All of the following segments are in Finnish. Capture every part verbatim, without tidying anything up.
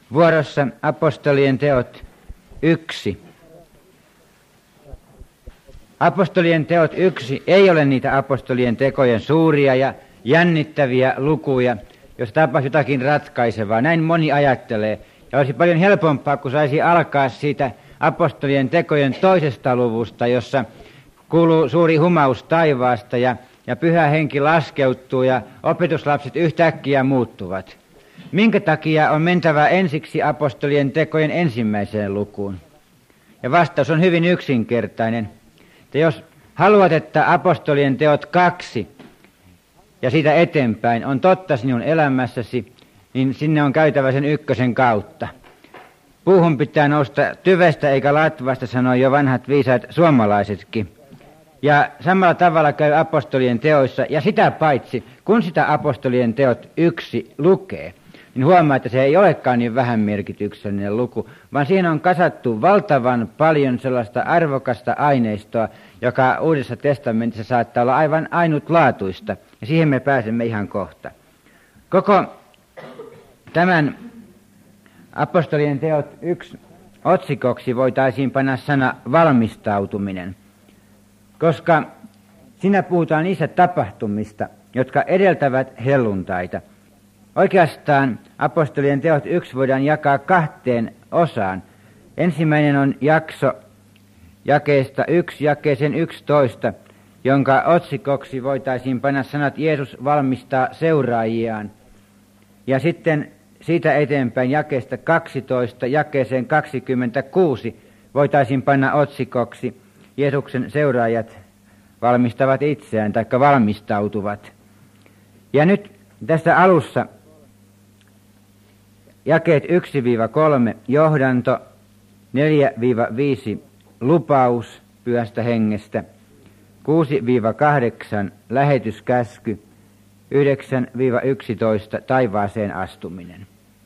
Vuorossa apostolien teot yksi. Apostolien teot yksi ei ole niitä apostolien tekojen suuria ja jännittäviä lukuja, jos tapaisi jotakin ratkaisevaa. Näin moni ajattelee. Ja olisi paljon helpompaa, kun saisi alkaa siitä apostolien tekojen toisesta luvusta, jossa kuuluu suuri humaus taivaasta ja, ja pyhä henki laskeutuu ja opetuslapset yhtäkkiä muuttuvat. Minkä takia on mentävä ensiksi apostolien tekojen ensimmäiseen lukuun? Ja vastaus on hyvin yksinkertainen. Että jos haluat, että apostolien teot kaksi ja siitä eteenpäin on totta sinun elämässäsi, niin sinne on käytävä sen ykkösen kautta. Puuhun pitää nousta tyvestä eikä latvasta, sanoo jo vanhat viisaat suomalaisetkin. Ja samalla tavalla käy apostolien teoissa, ja sitä paitsi, kun sitä apostolien teot yksi lukee, niin huomaa, että se ei olekaan niin vähän merkityksellinen luku, vaan siihen on kasattu valtavan paljon sellaista arvokasta aineistoa, joka Uudessa testamentissa saattaa olla aivan ainutlaatuista, ja siihen me pääsemme ihan kohta. Koko tämän apostolien teot yksi otsikoksi voitaisiin panna sana valmistautuminen, koska siinä puhutaan niistä tapahtumista, jotka edeltävät helluntaita. Oikeastaan apostolien teot yksi voidaan jakaa kahteen osaan. Ensimmäinen on jakso jakeesta yksi jakeeseen yksitoista, jonka otsikoksi voitaisiin panna sanat Jeesus valmistaa seuraajiaan. Ja sitten siitä eteenpäin jakeesta kaksitoista jakeeseen kaksikymmentäkuusi voitaisiin panna otsikoksi Jeesuksen seuraajat valmistavat itseään tai valmistautuvat. Ja nyt tässä alussa jakeet yksi kolme johdanto, neljä viisi lupaus pyhästä hengestä, kuusi kahdeksan lähetyskäsky, yhdeksän yksitoista taivaaseen astuminen.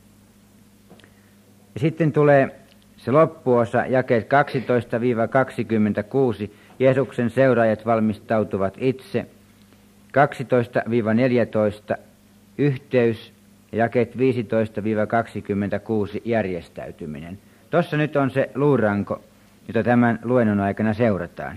Ja sitten tulee se loppuosa, jakeet kaksitoista kaksikymmentäkuusi, Jeesuksen seuraajat valmistautuvat itse, kaksitoista neljätoista yhteys, jakeet viisitoista kaksikymmentäkuusi järjestäytyminen. Tuossa nyt on se luuranko, jota tämän luennon aikana seurataan.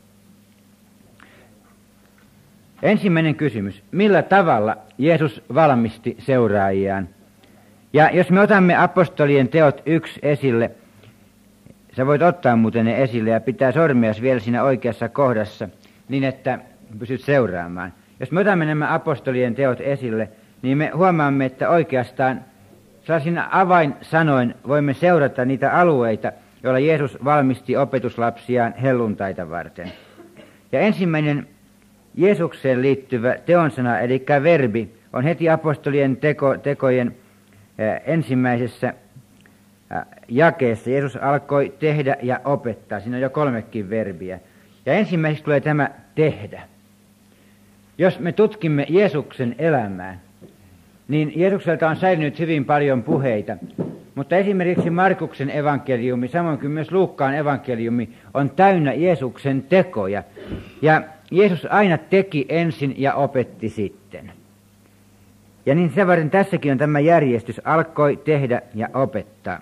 Ensimmäinen kysymys. Millä tavalla Jeesus valmisti seuraajiaan? Ja jos me otamme apostolien teot yksi esille, sä voit ottaa muuten ne esille ja pitää sormias vielä siinä oikeassa kohdassa, niin että pysyt seuraamaan. Jos me otamme nämä apostolien teot esille, niin me huomaamme, että oikeastaan sellaisina avainsanoin voimme seurata niitä alueita, joilla Jeesus valmisti opetuslapsiaan helluntaita varten. Ja ensimmäinen Jeesukseen liittyvä teonsana, eli verbi, on heti apostolien teko, tekojen ää, ensimmäisessä ää, jakeessa. Jeesus alkoi tehdä ja opettaa. Siinä on jo kolmekin verbiä. Ja ensimmäiseksi tulee tämä tehdä. Jos me tutkimme Jeesuksen elämää, niin Jeesukselta on säilynyt hyvin paljon puheita. Mutta esimerkiksi Markuksen evankeliumi, samoin kuin myös Luukkaan evankeliumi, on täynnä Jeesuksen tekoja. Ja Jeesus aina teki ensin ja opetti sitten. Ja niin sen varten tässäkin on tämä järjestys, alkoi tehdä ja opettaa.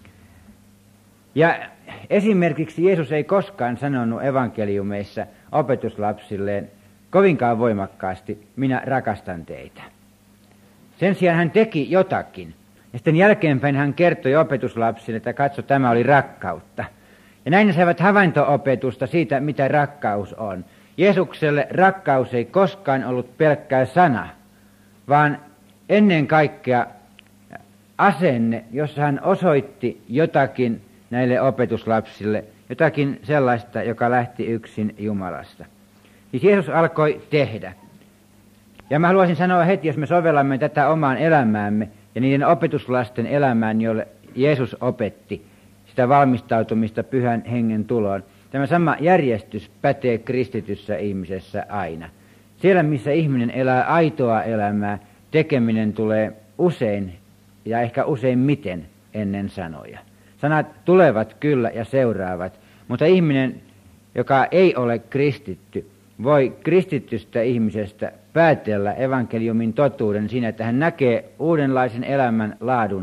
Ja esimerkiksi Jeesus ei koskaan sanonut evankeliumeissa opetuslapsilleen kovinkaan voimakkaasti, minä rakastan teitä. Sen sijaan hän teki jotakin. Ja sitten jälkeenpäin hän kertoi opetuslapsille, että katso, tämä oli rakkautta. Ja näin ne saivat havainto-opetusta siitä, mitä rakkaus on. Jeesukselle rakkaus ei koskaan ollut pelkkää sana, vaan ennen kaikkea asenne, jossa hän osoitti jotakin näille opetuslapsille, jotakin sellaista, joka lähti yksin Jumalasta. Siis Jeesus alkoi tehdä. Ja mä haluaisin sanoa heti, jos me sovellamme tätä omaan elämäämme ja niiden opetuslasten elämään, jolle Jeesus opetti sitä valmistautumista pyhän hengen tuloon. Tämä sama järjestys pätee kristityssä ihmisessä aina. Siellä, missä ihminen elää aitoa elämää, tekeminen tulee usein ja ehkä useimmiten ennen sanoja. Sanat tulevat kyllä ja seuraavat, mutta ihminen, joka ei ole kristitty, voi kristittystä ihmisestä päätellä evankeliumin totuuden siinä, että hän näkee uudenlaisen elämän laadun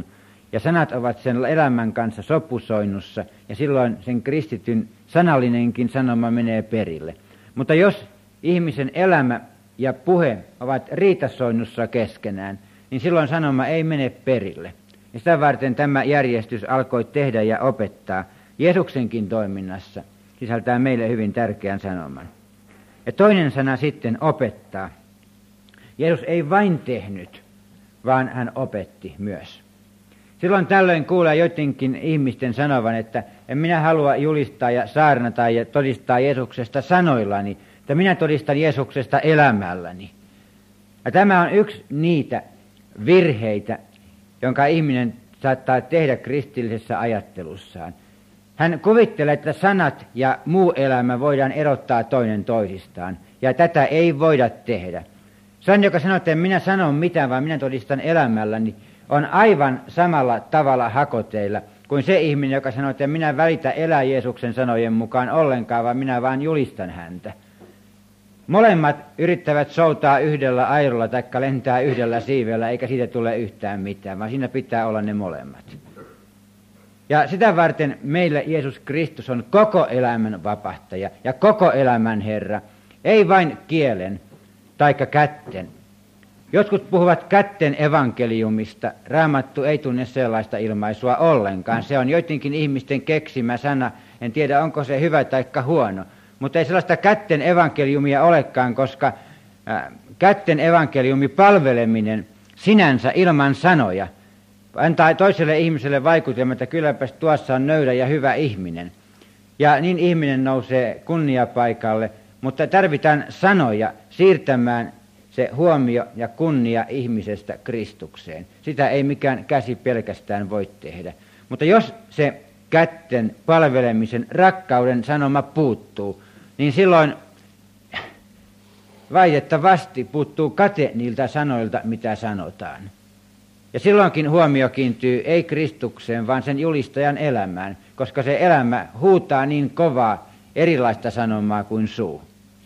ja sanat ovat sen elämän kanssa sopusoinnussa, ja silloin sen kristityn sanallinenkin sanoma menee perille. Mutta jos ihmisen elämä ja puhe ovat riitasoinnussa keskenään, niin silloin sanoma ei mene perille. Ja sitä varten tämä järjestys alkoi tehdä ja opettaa Jeesuksenkin toiminnassa, sisältää meille hyvin tärkeän sanoman. Ja toinen sana sitten opettaa. Jeesus ei vain tehnyt, vaan hän opetti myös. Silloin tällöin kuulee joidenkin ihmisten sanovan, että en minä halua julistaa ja saarnata ja todistaa Jeesuksesta sanoillani, että minä todistan Jeesuksesta elämälläni. Ja tämä on yksi niitä virheitä, jonka ihminen saattaa tehdä kristillisessä ajattelussaan. Hän kuvittelee, että sanat ja muu elämä voidaan erottaa toinen toisistaan, ja tätä ei voida tehdä. Se on, joka sanoo, että en minä sano mitään, vaan minä todistan elämälläni, on aivan samalla tavalla hakoteilla kuin se ihminen, joka sanoo, että en minä välitä elää Jeesuksen sanojen mukaan ollenkaan, vaan minä vaan julistan häntä. Molemmat yrittävät soutaa yhdellä airolla tai lentää yhdellä siivellä, eikä siitä tule yhtään mitään, vaan siinä pitää olla ne molemmat. Ja sitä varten meillä Jeesus Kristus on koko elämän vapahtaja ja koko elämän Herra, ei vain kielen taikka kätten. Jotkut puhuvat kätten evankeliumista. Raamattu ei tunne sellaista ilmaisua ollenkaan. Se on joidenkin ihmisten keksimä sana. En tiedä, onko se hyvä taikka huono. Mutta ei sellaista kätten evankeliumia olekaan, koska äh, kätten evankeliumi palveleminen sinänsä ilman sanoja antaa toiselle ihmiselle vaikutelman, että kylläpäs tuossa on nöydä ja hyvä ihminen. Ja niin ihminen nousee kunniapaikalle, mutta tarvitaan sanoja siirtämään se huomio ja kunnia ihmisestä Kristukseen. Sitä ei mikään käsi pelkästään voi tehdä. Mutta jos se kätten palvelemisen rakkauden sanoma puuttuu, niin silloin valitettavasti puuttuu kate niiltä sanoilta, mitä sanotaan. Ja silloinkin huomio kiintyy ei Kristukseen, vaan sen julistajan elämään, koska se elämä huutaa niin kovaa erilaista sanomaa kuin suu.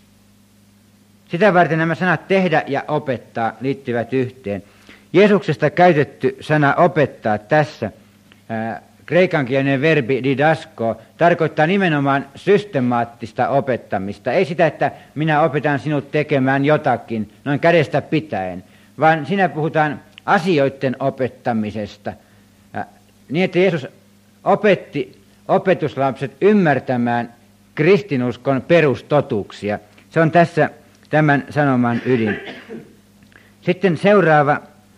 Sitä varten nämä sanat tehdä ja opettaa liittyvät yhteen. Jeesuksesta käytetty sana opettaa tässä, ää, kreikankielinen verbi didasko, tarkoittaa nimenomaan systemaattista opettamista. Ei sitä, että minä opetan sinut tekemään jotakin noin kädestä pitäen, vaan siinä puhutaan asioiden opettamisesta. Ää, niin, että Jeesus opetti opetuslapset ymmärtämään kristinuskon perustotuuksia. Se on tässä tämän sanoman ydin. Sitten seuraava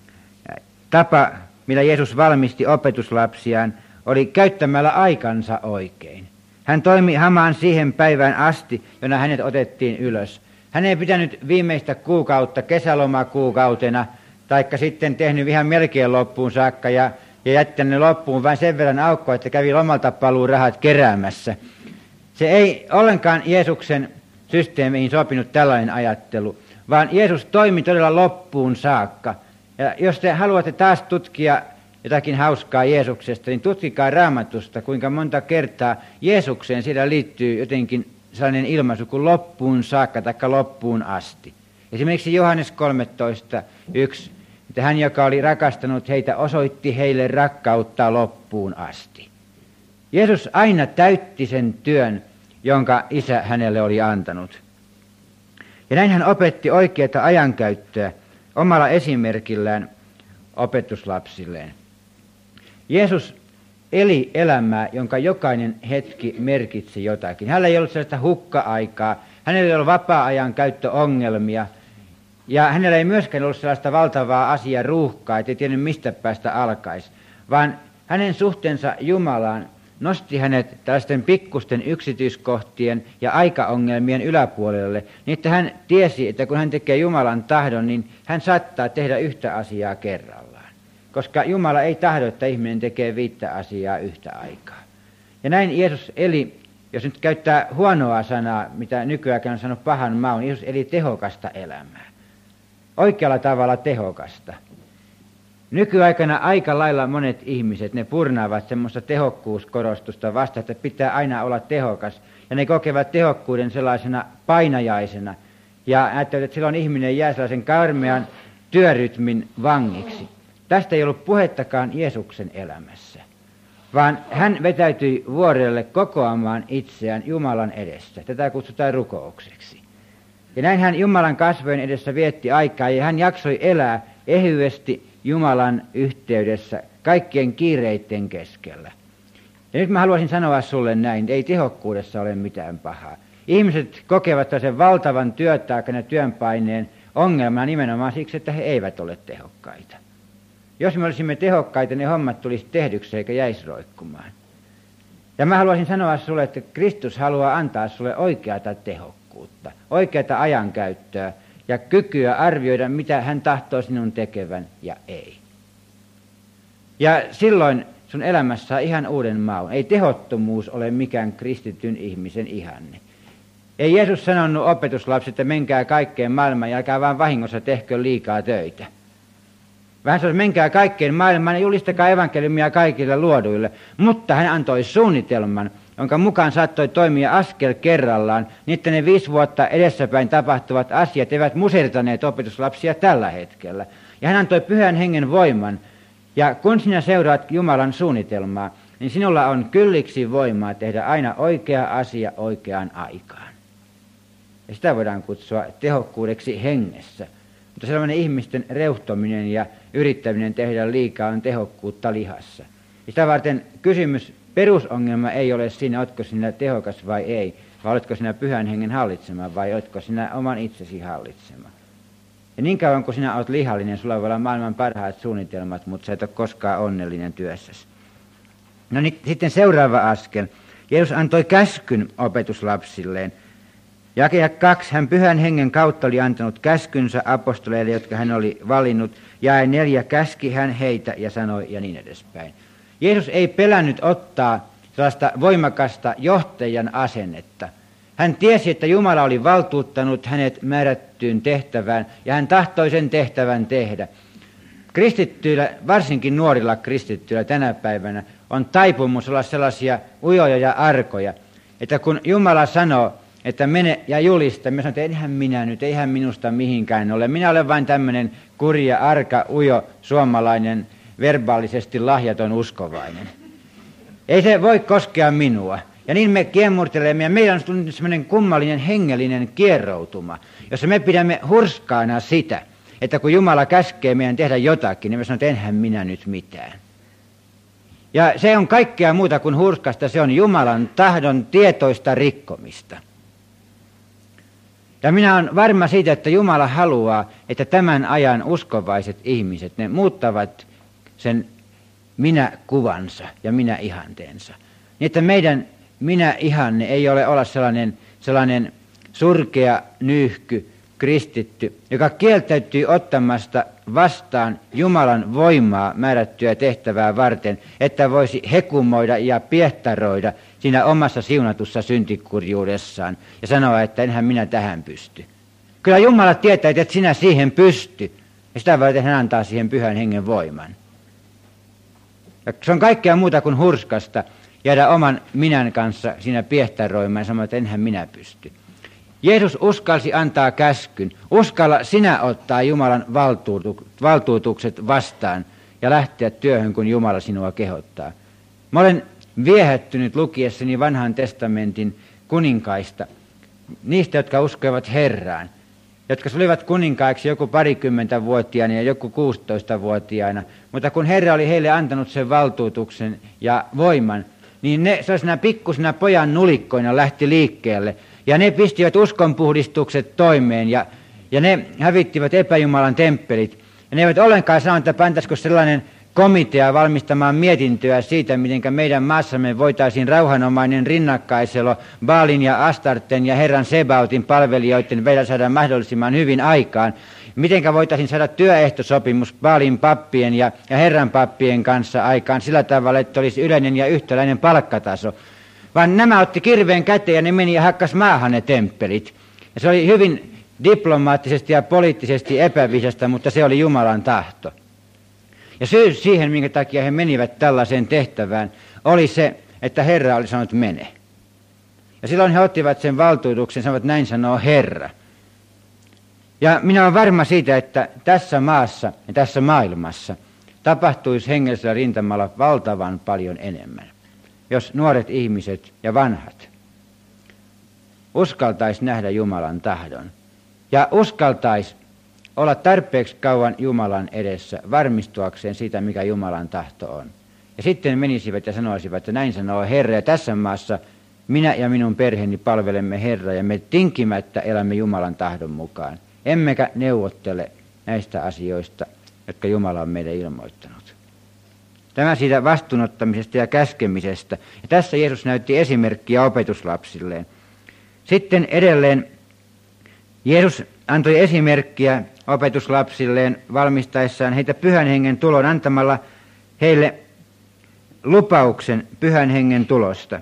tapa, millä Jeesus valmisti opetuslapsiaan, oli käyttämällä aikansa oikein. Hän toimi hamaan siihen päivään asti, jona hänet otettiin ylös. Hän ei pitänyt viimeistä kuukautta kesälomakuukautena, taikka sitten tehnyt ihan melkein loppuun saakka ja, ja jättänyt loppuun vain sen verran aukkoa, että kävi lomalta paluu rahat keräämässä. Se ei ollenkaan Jeesuksen systeemiin sopinut tällainen ajattelu, vaan Jeesus toimi todella loppuun saakka. Ja jos te haluatte taas tutkia jotakin hauskaa Jeesuksesta, niin tutkikaa Raamatusta, kuinka monta kertaa Jeesukseen siellä liittyy jotenkin sellainen ilmaisu kuin loppuun saakka tai loppuun asti. Esimerkiksi Johannes kolmetoista yksi, että hän, joka oli rakastanut heitä, osoitti heille rakkautta loppuun asti. Jeesus aina täytti sen työn, jonka Isä hänelle oli antanut. Ja näin hän opetti oikeata ajankäyttöä omalla esimerkillään opetuslapsilleen. Jeesus eli elämää, jonka jokainen hetki merkitsi jotakin. Hänellä ei ollut sellaista hukka-aikaa, hänellä ei ollut vapaa-ajan käyttöongelmia, ja hänellä ei myöskään ollut sellaista valtavaa asiaruuhkaa, ettei tiennyt mistä päästä alkaisi, vaan hänen suhteensa Jumalaan nosti hänet tällaisten pikkusten yksityiskohtien ja aikaongelmien yläpuolelle, niin että hän tiesi, että kun hän tekee Jumalan tahdon, niin hän saattaa tehdä yhtä asiaa kerrallaan. Koska Jumala ei tahdo, että ihminen tekee viittä asiaa yhtä aikaa. Ja näin Jeesus eli, jos nyt käyttää huonoa sanaa, mitä nykyään on sanonut pahan maun, Jeesus eli tehokasta elämää. Oikealla tavalla tehokasta. Nykyaikana aika lailla monet ihmiset, ne purnaavat semmoista tehokkuuskorostusta vasta, että pitää aina olla tehokas. Ja ne kokevat tehokkuuden sellaisena painajaisena. Ja ajattelevat, että silloin ihminen jää sellaisen karmean työrytmin vangiksi. tästä ei ollut puhettakaan Jeesuksen elämässä, vaan hän vetäytyi vuorelle kokoamaan itseään Jumalan edessä. Tätä kutsutaan rukoukseksi. Ja näin hän Jumalan kasvojen edessä vietti aikaa, ja hän jaksoi elää ehyesti Jumalan yhteydessä kaikkien kiireiden keskellä. Ja nyt mä haluaisin sanoa sulle näin, ei tehokkuudessa ole mitään pahaa. Ihmiset kokevat sen valtavan työtaakan ja työnpaineen ongelmana nimenomaan siksi, että he eivät ole tehokkaita. Jos me olisimme tehokkaita, ne hommat tulisi tehdyksi eikä jäisi roikkumaan. Ja mä haluaisin sanoa sulle, että Kristus haluaa antaa sulle oikeata tehokkuutta, oikeata ajankäyttöä ja kykyä arvioida, mitä hän tahtoo sinun tekevän ja ei. Ja silloin sun elämässä on ihan uuden maun. Ei tehottomuus ole mikään kristityn ihmisen ihanne. Ei Jeesus sanonut opetuslapset, että menkää kaikkeen maailmaan ja älkää vaan vahingossa tehkö liikaa töitä. Vähän se olisi, menkää kaikkeen maailmaan ja julistakaa evankeliumia kaikille luoduille. Mutta hän antoi suunnitelman, jonka mukaan saattoi toimia askel kerrallaan, niin että ne viisi vuotta edessäpäin tapahtuvat asiat eivät musertaneet opetuslapsia tällä hetkellä. Ja hän antoi pyhän hengen voiman. Ja kun sinä seuraat Jumalan suunnitelmaa, niin sinulla on kylliksi voimaa tehdä aina oikea asia oikeaan aikaan. Ja sitä voidaan kutsua tehokkuudeksi hengessä. Mutta sellainen ihmisten reuhtominen ja yrittäminen tehdä liikaa on tehokkuutta lihassa. Ja sitä varten kysymys, perusongelma ei ole siinä, oletko sinä tehokas vai ei, vai oletko sinä pyhän hengen hallitsema vai oletko sinä oman itsesi hallitsema. Ja niin kauan kun sinä olet lihallinen, sulla voi olla maailman parhaat suunnitelmat, mutta sä et ole koskaan onnellinen työssäsi. No niin, sitten seuraava askel. Jeesus antoi käskyn opetuslapsilleen. Jakea kaksi, hän pyhän hengen kautta oli antanut käskynsä apostoleille, jotka hän oli valinnut. Jae neljä, käski hän heitä ja sanoi ja niin edespäin. Jeesus ei pelännyt ottaa sellaista voimakasta johtajan asennetta. Hän tiesi, että Jumala oli valtuuttanut hänet määrättyyn tehtävään ja hän tahtoi sen tehtävän tehdä. Kristittyillä, varsinkin nuorilla kristittyillä tänä päivänä, on taipumus olla sellaisia ujoja ja arkoja, että kun Jumala sanoo, että mene ja julista, minä sanon, että eihän minä nyt, eihän minusta mihinkään ole. Minä olen vain tämmöinen kurja, arka, ujo, suomalainen, verbaalisesti lahjaton uskovainen. Ei se voi koskea minua. Ja niin me kiemurtelemme, ja meillä on tullut semmoinen kummallinen hengellinen kierroutuma, jossa me pidämme hurskaana sitä, että kun Jumala käskee meidän tehdä jotakin, niin me sanotaan, että enhän minä nyt mitään. Ja se on kaikkea muuta kuin hurskasta, se on Jumalan tahdon tietoista rikkomista. Ja minä olen varma siitä, että Jumala haluaa, että tämän ajan uskovaiset ihmiset, ne muuttavat sen minä-kuvansa ja minä-ihanteensa. Niin että meidän minä-ihanne ei ole olla sellainen, sellainen surkea, nyyhky, kristitty, joka kieltäytyy ottamasta vastaan Jumalan voimaa määrättyä tehtävää varten, että voisi hekumoida ja piehtaroida siinä omassa siunatussa syntikurjuudessaan ja sanoa, että enhän minä tähän pysty. Kyllä Jumala tietää, että et sinä siihen pysty, ja sitä varten hän antaa siihen pyhän hengen voiman. Ja se on kaikkea muuta kuin hurskasta jäädä oman minän kanssa siinä piehtaroimaan ja sanoa, että enhän minä pysty. Jeesus uskalsi antaa käskyn. Uskalla sinä ottaa Jumalan valtuutukset vastaan ja lähteä työhön, kun Jumala sinua kehottaa. Mä olen viehättynyt lukiessani vanhan testamentin kuninkaista, niistä, jotka uskoivat Herraan, jotka olivat kuninkaiksi joku parikymmentävuotiaana ja joku kuusitoistavuotiaana, mutta kun Herra oli heille antanut sen valtuutuksen ja voiman, niin ne sellaisena pikkusina pojan nulikkoina lähti liikkeelle, ja ne pistivät uskonpuhdistukset toimeen, ja, ja ne hävittivät epäjumalan temppelit. Ja ne eivät ollenkaan sanoneet, että pantaisiko sellainen komitea valmistamaan mietintöä siitä, miten meidän maassamme voitaisiin rauhanomainen rinnakkaiselo Baalin ja Astarten ja Herran Sebautin palvelijoiden vielä saada mahdollisimman hyvin aikaan. Mitenkä voitaisiin saada työehtosopimus Baalin pappien ja, ja Herran pappien kanssa aikaan sillä tavalla, että olisi yleinen ja yhtäläinen palkkataso. Vaan nämä otti kirveen käteen ja ne meni ja hakkas maahan ne temppelit. Ja se oli hyvin diplomaattisesti ja poliittisesti epäviisasta, mutta se oli Jumalan tahto. Ja syy siihen, minkä takia he menivät tällaiseen tehtävään, oli se, että Herra oli sanonut mene. Ja silloin he ottivat sen valtuutuksen, sanoivat näin sanoo Herra. Ja minä olen varma siitä, että tässä maassa ja tässä maailmassa tapahtuisi hengellisellä rintamalla valtavan paljon enemmän, jos nuoret ihmiset ja vanhat uskaltaisi nähdä Jumalan tahdon ja uskaltaisi olla tarpeeksi kauan Jumalan edessä varmistuakseen siitä, mikä Jumalan tahto on. Ja sitten menisivät ja sanoisivat, että näin sanoo Herra, ja tässä maassa minä ja minun perheeni palvelemme Herraa, ja me tinkimättä elämme Jumalan tahdon mukaan. Emmekä neuvottele näistä asioista, jotka Jumala on meille ilmoittanut. Tämä siitä vastuunottamisesta ja käskemisestä. Ja tässä Jeesus näytti esimerkkiä opetuslapsilleen. Sitten edelleen Jeesus antoi esimerkkiä opetuslapsilleen valmistaessaan heitä pyhän hengen tulon antamalla heille lupauksen pyhän hengen tulosta.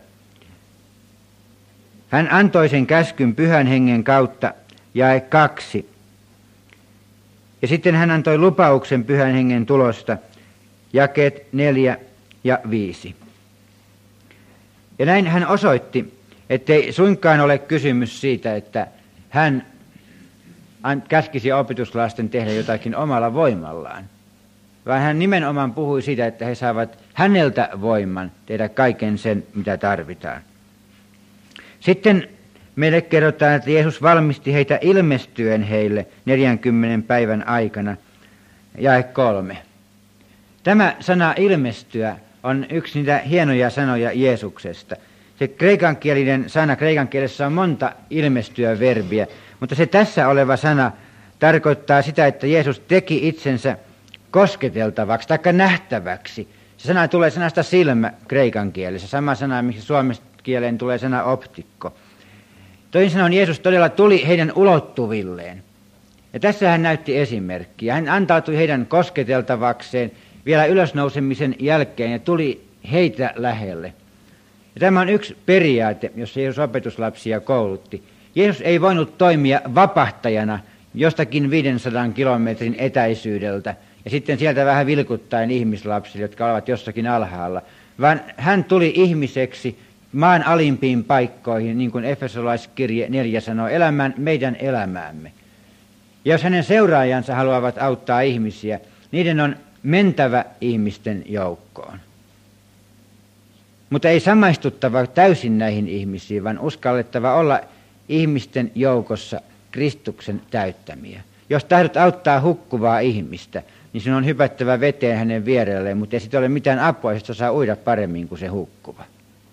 Hän antoi sen käskyn pyhän hengen kautta, jae kaksi. Ja sitten hän antoi lupauksen pyhän hengen tulosta, jakeet neljä ja viisi. Ja näin hän osoitti, ettei suinkaan ole kysymys siitä, että hän käskisi opetuslasten tehdä jotakin omalla voimallaan, vaan hän nimenomaan puhui siitä, että he saavat häneltä voiman tehdä kaiken sen, mitä tarvitaan. Sitten meille kerrotaan, että Jeesus valmisti heitä ilmestyen heille neljänkymmenen päivän aikana, jae kolme. Tämä sana ilmestyä on yksi niitä hienoja sanoja Jeesuksesta. Se kreikankielinen sana, kreikan kielessä on monta ilmestyä verbiä, mutta se tässä oleva sana tarkoittaa sitä, että Jeesus teki itsensä kosketeltavaksi tai nähtäväksi. Se sana tulee sanasta silmä kreikan kielessä, sama sana, miksi suomen kieleen tulee sana optikko. Toisin sanoen Jeesus todella tuli heidän ulottuvilleen. Ja tässä hän näytti esimerkkiä. Hän antautui heidän kosketeltavakseen vielä ylösnousemisen jälkeen ja tuli heitä lähelle. Ja tämä on yksi periaate, jossa Jeesus opetuslapsia koulutti. Jeesus ei voinut toimia vapahtajana jostakin viidensadan kilometrin etäisyydeltä ja sitten sieltä vähän vilkuttaen ihmislapsille, jotka ovat jossakin alhaalla, vaan hän tuli ihmiseksi maan alimpiin paikkoihin, niin kuin Efesolaiskirje neljä sanoo, elämään meidän elämäämme. Ja jos hänen seuraajansa haluavat auttaa ihmisiä, niiden on mentävä ihmisten joukkoon. Mutta ei samaistuttava täysin näihin ihmisiin, vaan uskallettava olla ihmisten joukossa Kristuksen täyttämiä. Jos tahdot auttaa hukkuvaa ihmistä, niin sinun on hypättävä veteen hänen vierelleen, mutta ei siitä ole mitään apua, josta saa uida paremmin kuin se hukkuva.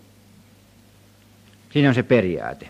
Siinä on se periaate.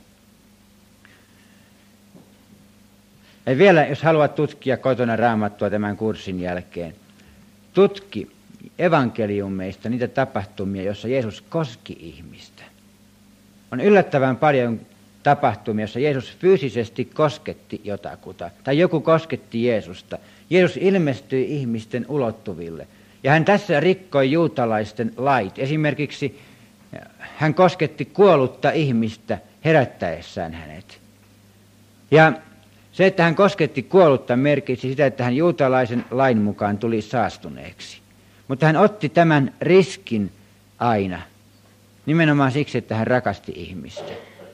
Ja vielä, jos haluat tutkia kotona Raamattua tämän kurssin jälkeen, tutki evankeliumeista niitä tapahtumia, joissa Jeesus koski ihmistä. On yllättävän paljon tapahtumia, jossa Jeesus fyysisesti kosketti jotakuta, tai joku kosketti Jeesusta. Jeesus ilmestyi ihmisten ulottuville, ja hän tässä rikkoi juutalaisten lait. Esimerkiksi hän kosketti kuollutta ihmistä herättäessään hänet. Ja se, että hän kosketti kuollutta, merkitsi sitä, että hän juutalaisen lain mukaan tuli saastuneeksi. Mutta hän otti tämän riskin aina, nimenomaan siksi, että hän rakasti ihmistä.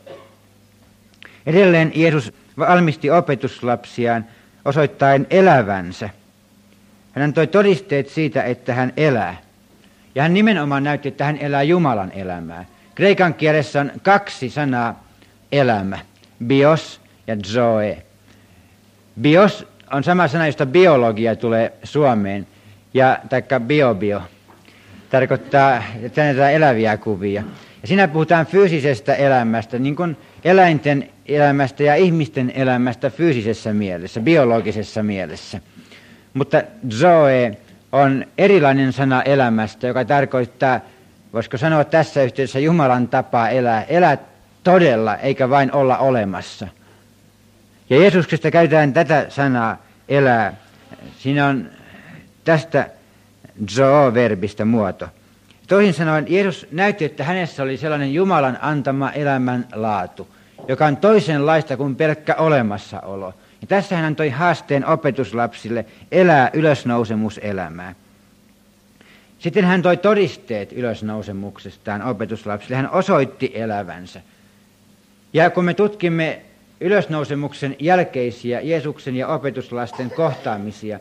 Edelleen Jeesus valmisti opetuslapsiaan osoittaen elävänsä. Hän antoi todisteet siitä, että hän elää. Ja hän nimenomaan näytti, että hän elää Jumalan elämää. Kreikan kielessä on kaksi sanaa elämä, bios ja zoe. Bios on sama sana, josta biologia tulee Suomeen, ja taikka biobio tarkoittaa, että näitä eläviä kuvia. Ja siinä puhutaan fyysisestä elämästä, niin kuin eläinten elämästä ja ihmisten elämästä fyysisessä mielessä, biologisessa mielessä. Mutta zoe on erilainen sana elämästä, joka tarkoittaa, voisiko sanoa tässä yhteydessä, Jumalan tapaa elää. Elää todella, eikä vain olla olemassa. Ja Jeesuksesta käytetään tätä sanaa elää. Siinä on tästä zoo-verbistä muoto. Toisin sanoen Jeesus näytti, että hänessä oli sellainen Jumalan antama elämänlaatu, joka on toisenlaista kuin pelkkä olemassaolo. Ja tässä hän antoi haasteen opetuslapsille elää ylösnousemuselämää. Sitten hän toi todisteet ylösnousemuksestaan opetuslapsille. Hän osoitti elävänsä. Ja kun me tutkimme ylösnousemuksen jälkeisiä Jeesuksen ja opetuslasten kohtaamisia,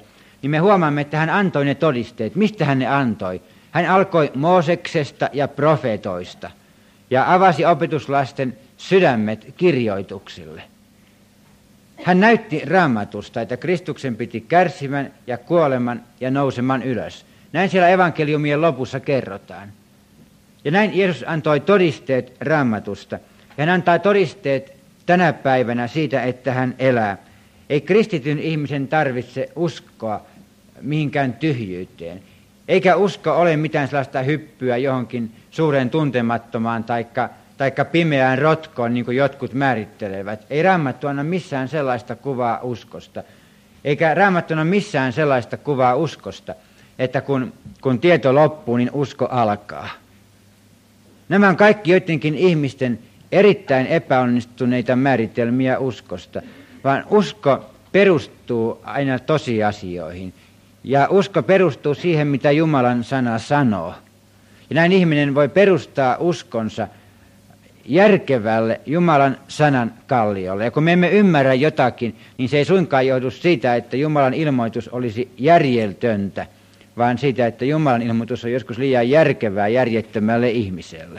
niin me huomaamme, että hän antoi ne todisteet. Mistä hän ne antoi? Hän alkoi Mooseksesta ja profeetoista ja avasi opetuslasten sydämet kirjoituksille. Hän näytti Raamatusta, että Kristuksen piti kärsimän ja kuoleman ja nouseman ylös. Näin siellä evankeliumien lopussa kerrotaan. Ja näin Jeesus antoi todisteet Raamatusta. Hän antaa todisteet tänä päivänä siitä, että hän elää. Ei kristityn ihmisen tarvitse uskoa mihinkään tyhjyyteen. Eikä usko ole mitään sellaista hyppyä johonkin suureen tuntemattomaan taikka, taikka pimeään rotkoon, niin kuin jotkut määrittelevät. Ei Raamattu anna missään sellaista kuvaa uskosta. Eikä Raamattu anna missään sellaista kuvaa uskosta, että kun, kun tieto loppuu, niin usko alkaa. Nämä on kaikki joidenkin ihmisten erittäin epäonnistuneita määritelmiä uskosta, vaan usko perustuu aina tosiasioihin. Ja usko perustuu siihen, mitä Jumalan sana sanoo. Ja näin ihminen voi perustaa uskonsa järkevälle Jumalan sanan kalliolle. Ja kun me emme ymmärrä jotakin, niin se ei suinkaan johdu siitä, että Jumalan ilmoitus olisi järjeltöntä, vaan siitä, että Jumalan ilmoitus on joskus liian järkevää järjettömälle ihmiselle.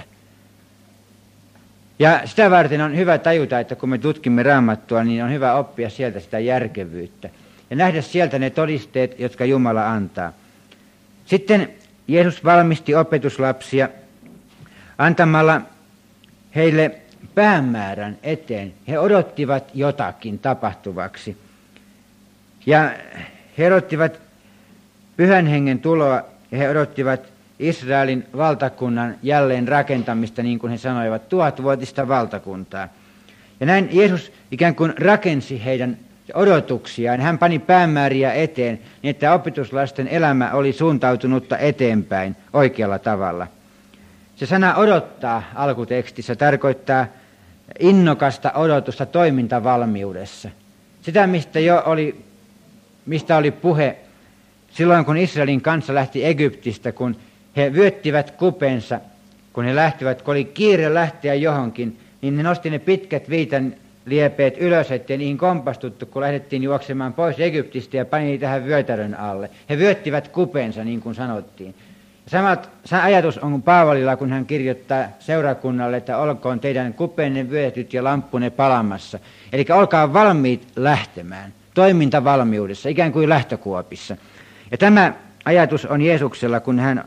Ja sitä varten on hyvä tajuta, että kun me tutkimme Raamattua, niin on hyvä oppia sieltä sitä järkevyyttä ja nähdä sieltä ne todisteet, jotka Jumala antaa. Sitten Jeesus valmisti opetuslapsia antamalla heille päämäärän eteen. He odottivat jotakin tapahtuvaksi. Ja he odottivat Pyhän Hengen tuloa ja he odottivat Israelin valtakunnan jälleen rakentamista, niin kuin he sanoivat, tuhatvuotista valtakuntaa. Ja näin Jeesus ikään kuin rakensi heidän odotuksiaan. Hän pani päämääriä eteen, niin että opetuslasten elämä oli suuntautunutta eteenpäin oikealla tavalla. Se sana odottaa alkutekstissä tarkoittaa innokasta odotusta toimintavalmiudessa. Sitä, mistä jo oli, mistä oli puhe silloin, kun Israelin kansa lähti Egyptistä, kun he vyöttivät kupensa, kun he lähtivät, kun oli kiire lähteä johonkin, niin he nosti ne pitkät viitan liepeet ylös, ettei niihin kompastuttu, kun lähdettiin juoksemaan pois Egyptistä ja pani tähän vyötärön alle. He vyöttivät kupensa, niin kuin sanottiin. Sama ajatus on Paavalilla, kun hän kirjoittaa seurakunnalle, että olkoon teidän kupeenne vyötyt ja lamppunne palamassa. Eli olkaa valmiit lähtemään, toimintavalmiudessa, ikään kuin lähtökuopissa. Ja tämä ajatus on Jeesuksella, kun hän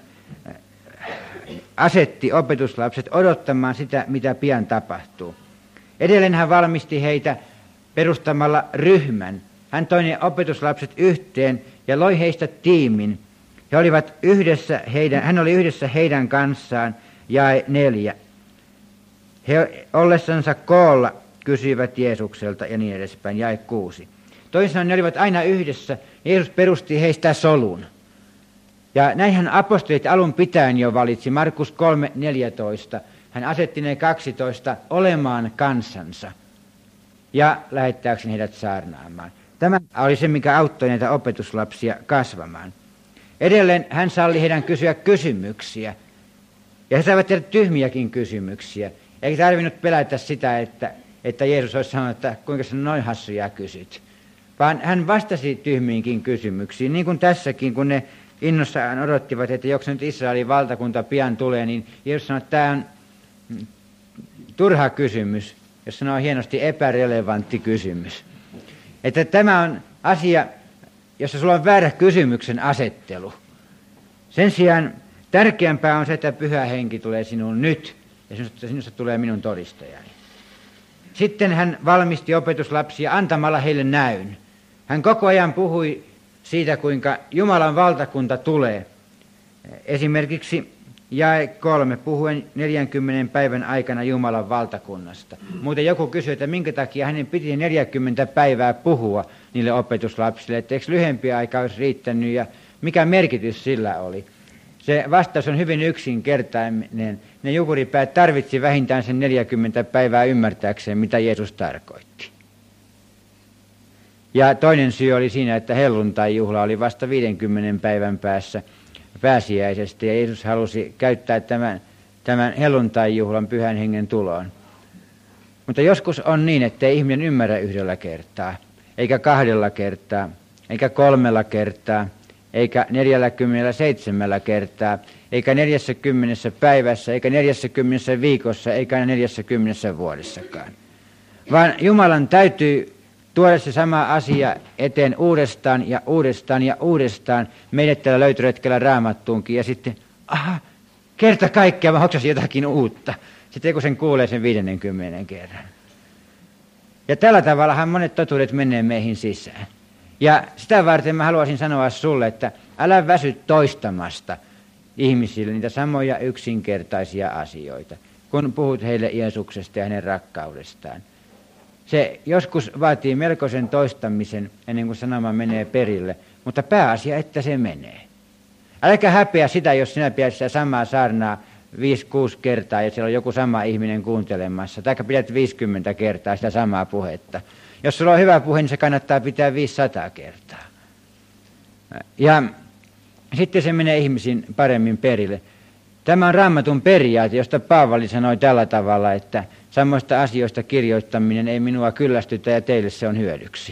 asetti opetuslapset odottamaan sitä, mitä pian tapahtuu. Edelleen hän valmisti heitä perustamalla ryhmän. Hän toi ne opetuslapset yhteen ja loi heistä tiimin. He olivat yhdessä heidän, hän oli yhdessä heidän kanssaan, jae neljä. He ollessansa koolla kysyivät Jeesukselta ja niin edespäin, jae kuusi. Toisin sanoen ne olivat aina yhdessä. Jeesus perusti heistä solun. Ja näinhän apostolit alun pitäen jo valitsi. Markus kolme neljätoista. Hän asetti ne kaksitoista olemaan kansansa ja lähettääkseni heidät saarnaamaan. Tämä oli se, mikä auttoi näitä opetuslapsia kasvamaan. Edelleen hän salli heidän kysyä kysymyksiä. Ja he saivat tehdä tyhmiäkin kysymyksiä. Eikä tarvinnut pelätä sitä, että, että Jeesus olisi sanonut, että kuinka sinä noin hassuja kysyt. Vaan hän vastasi tyhmiinkin kysymyksiin, niin kuin tässäkin, kun ne innossaan odottivat, että jos nyt Israelin valtakunta pian tulee, niin Jeesus sanoi, että tämä on turha kysymys, jos sanoo hienosti epärelevantti kysymys. Että tämä on asia, jossa sulla on väärä kysymyksen asettelu. Sen sijaan tärkeämpää on se, että Pyhä Henki tulee sinuun nyt, ja sinusta, sinusta tulee minun todistajani. Sitten hän valmisti opetuslapsia antamalla heille näyn. Hän koko ajan puhui siitä, kuinka Jumalan valtakunta tulee. Esimerkiksi jae kolme, puhuen neljänkymmenen päivän aikana Jumalan valtakunnasta. Muuten joku kysyi, että minkä takia hänen piti neljäkymmentä päivää puhua niille opetuslapsille, että eikö lyhempi aika olisi riittänyt ja mikä merkitys sillä oli. Se vastaus on hyvin yksinkertainen. Ne jukuripäät tarvitsi vähintään sen neljäkymmentä päivää ymmärtääkseen, mitä Jeesus tarkoitti. Ja toinen syy oli siinä, että helluntai-juhla oli vasta viidenkymmenen päivän päässä pääsiäisestä, ja Jeesus halusi käyttää tämän, tämän helluntai-juhlan Pyhän Hengen tuloon. Mutta joskus on niin, että ei ihminen ymmärrä yhdellä kertaa, eikä kahdella kertaa, eikä kolmella kertaa, eikä neljälläkymmenellä seitsemällä kertaa, eikä neljässäkymmenessä päivässä, eikä neljässäkymmenessä viikossa, eikä neljässäkymmenessä vuodessakaan. Vaan Jumalan täytyy tuoda se sama asia eteen uudestaan ja uudestaan ja uudestaan meidät täällä löytöretkellä Raamattuunkin. Ja sitten, aha, kerta kaikkiaan mä hoksasin jotakin uutta. Sitten kun sen kuulee sen viidennenkymmenennen kerran. Ja tällä tavallahan monet totuudet menee meihin sisään. Ja sitä varten mä haluaisin sanoa sulle, että älä väsy toistamasta ihmisille niitä samoja yksinkertaisia asioita, kun puhut heille Jeesuksesta ja hänen rakkaudestaan. Se joskus vaatii melkoisen toistamisen ennen kuin sanoma menee perille, mutta pääasia, että se menee. Äläkä häpeä sitä, jos sinä pidät sitä samaa saarnaa viisi, kuusi kertaa ja siellä on joku sama ihminen kuuntelemassa, tai pidät viisikymmentä kertaa sitä samaa puhetta. Jos sulla on hyvä puhe, niin se kannattaa pitää viisisataa kertaa. Ja sitten se menee ihmisiin paremmin perille. Tämä on Raamatun periaate, josta Paavali sanoi tällä tavalla, että samoista asioista kirjoittaminen ei minua kyllästytä ja teille se on hyödyksi.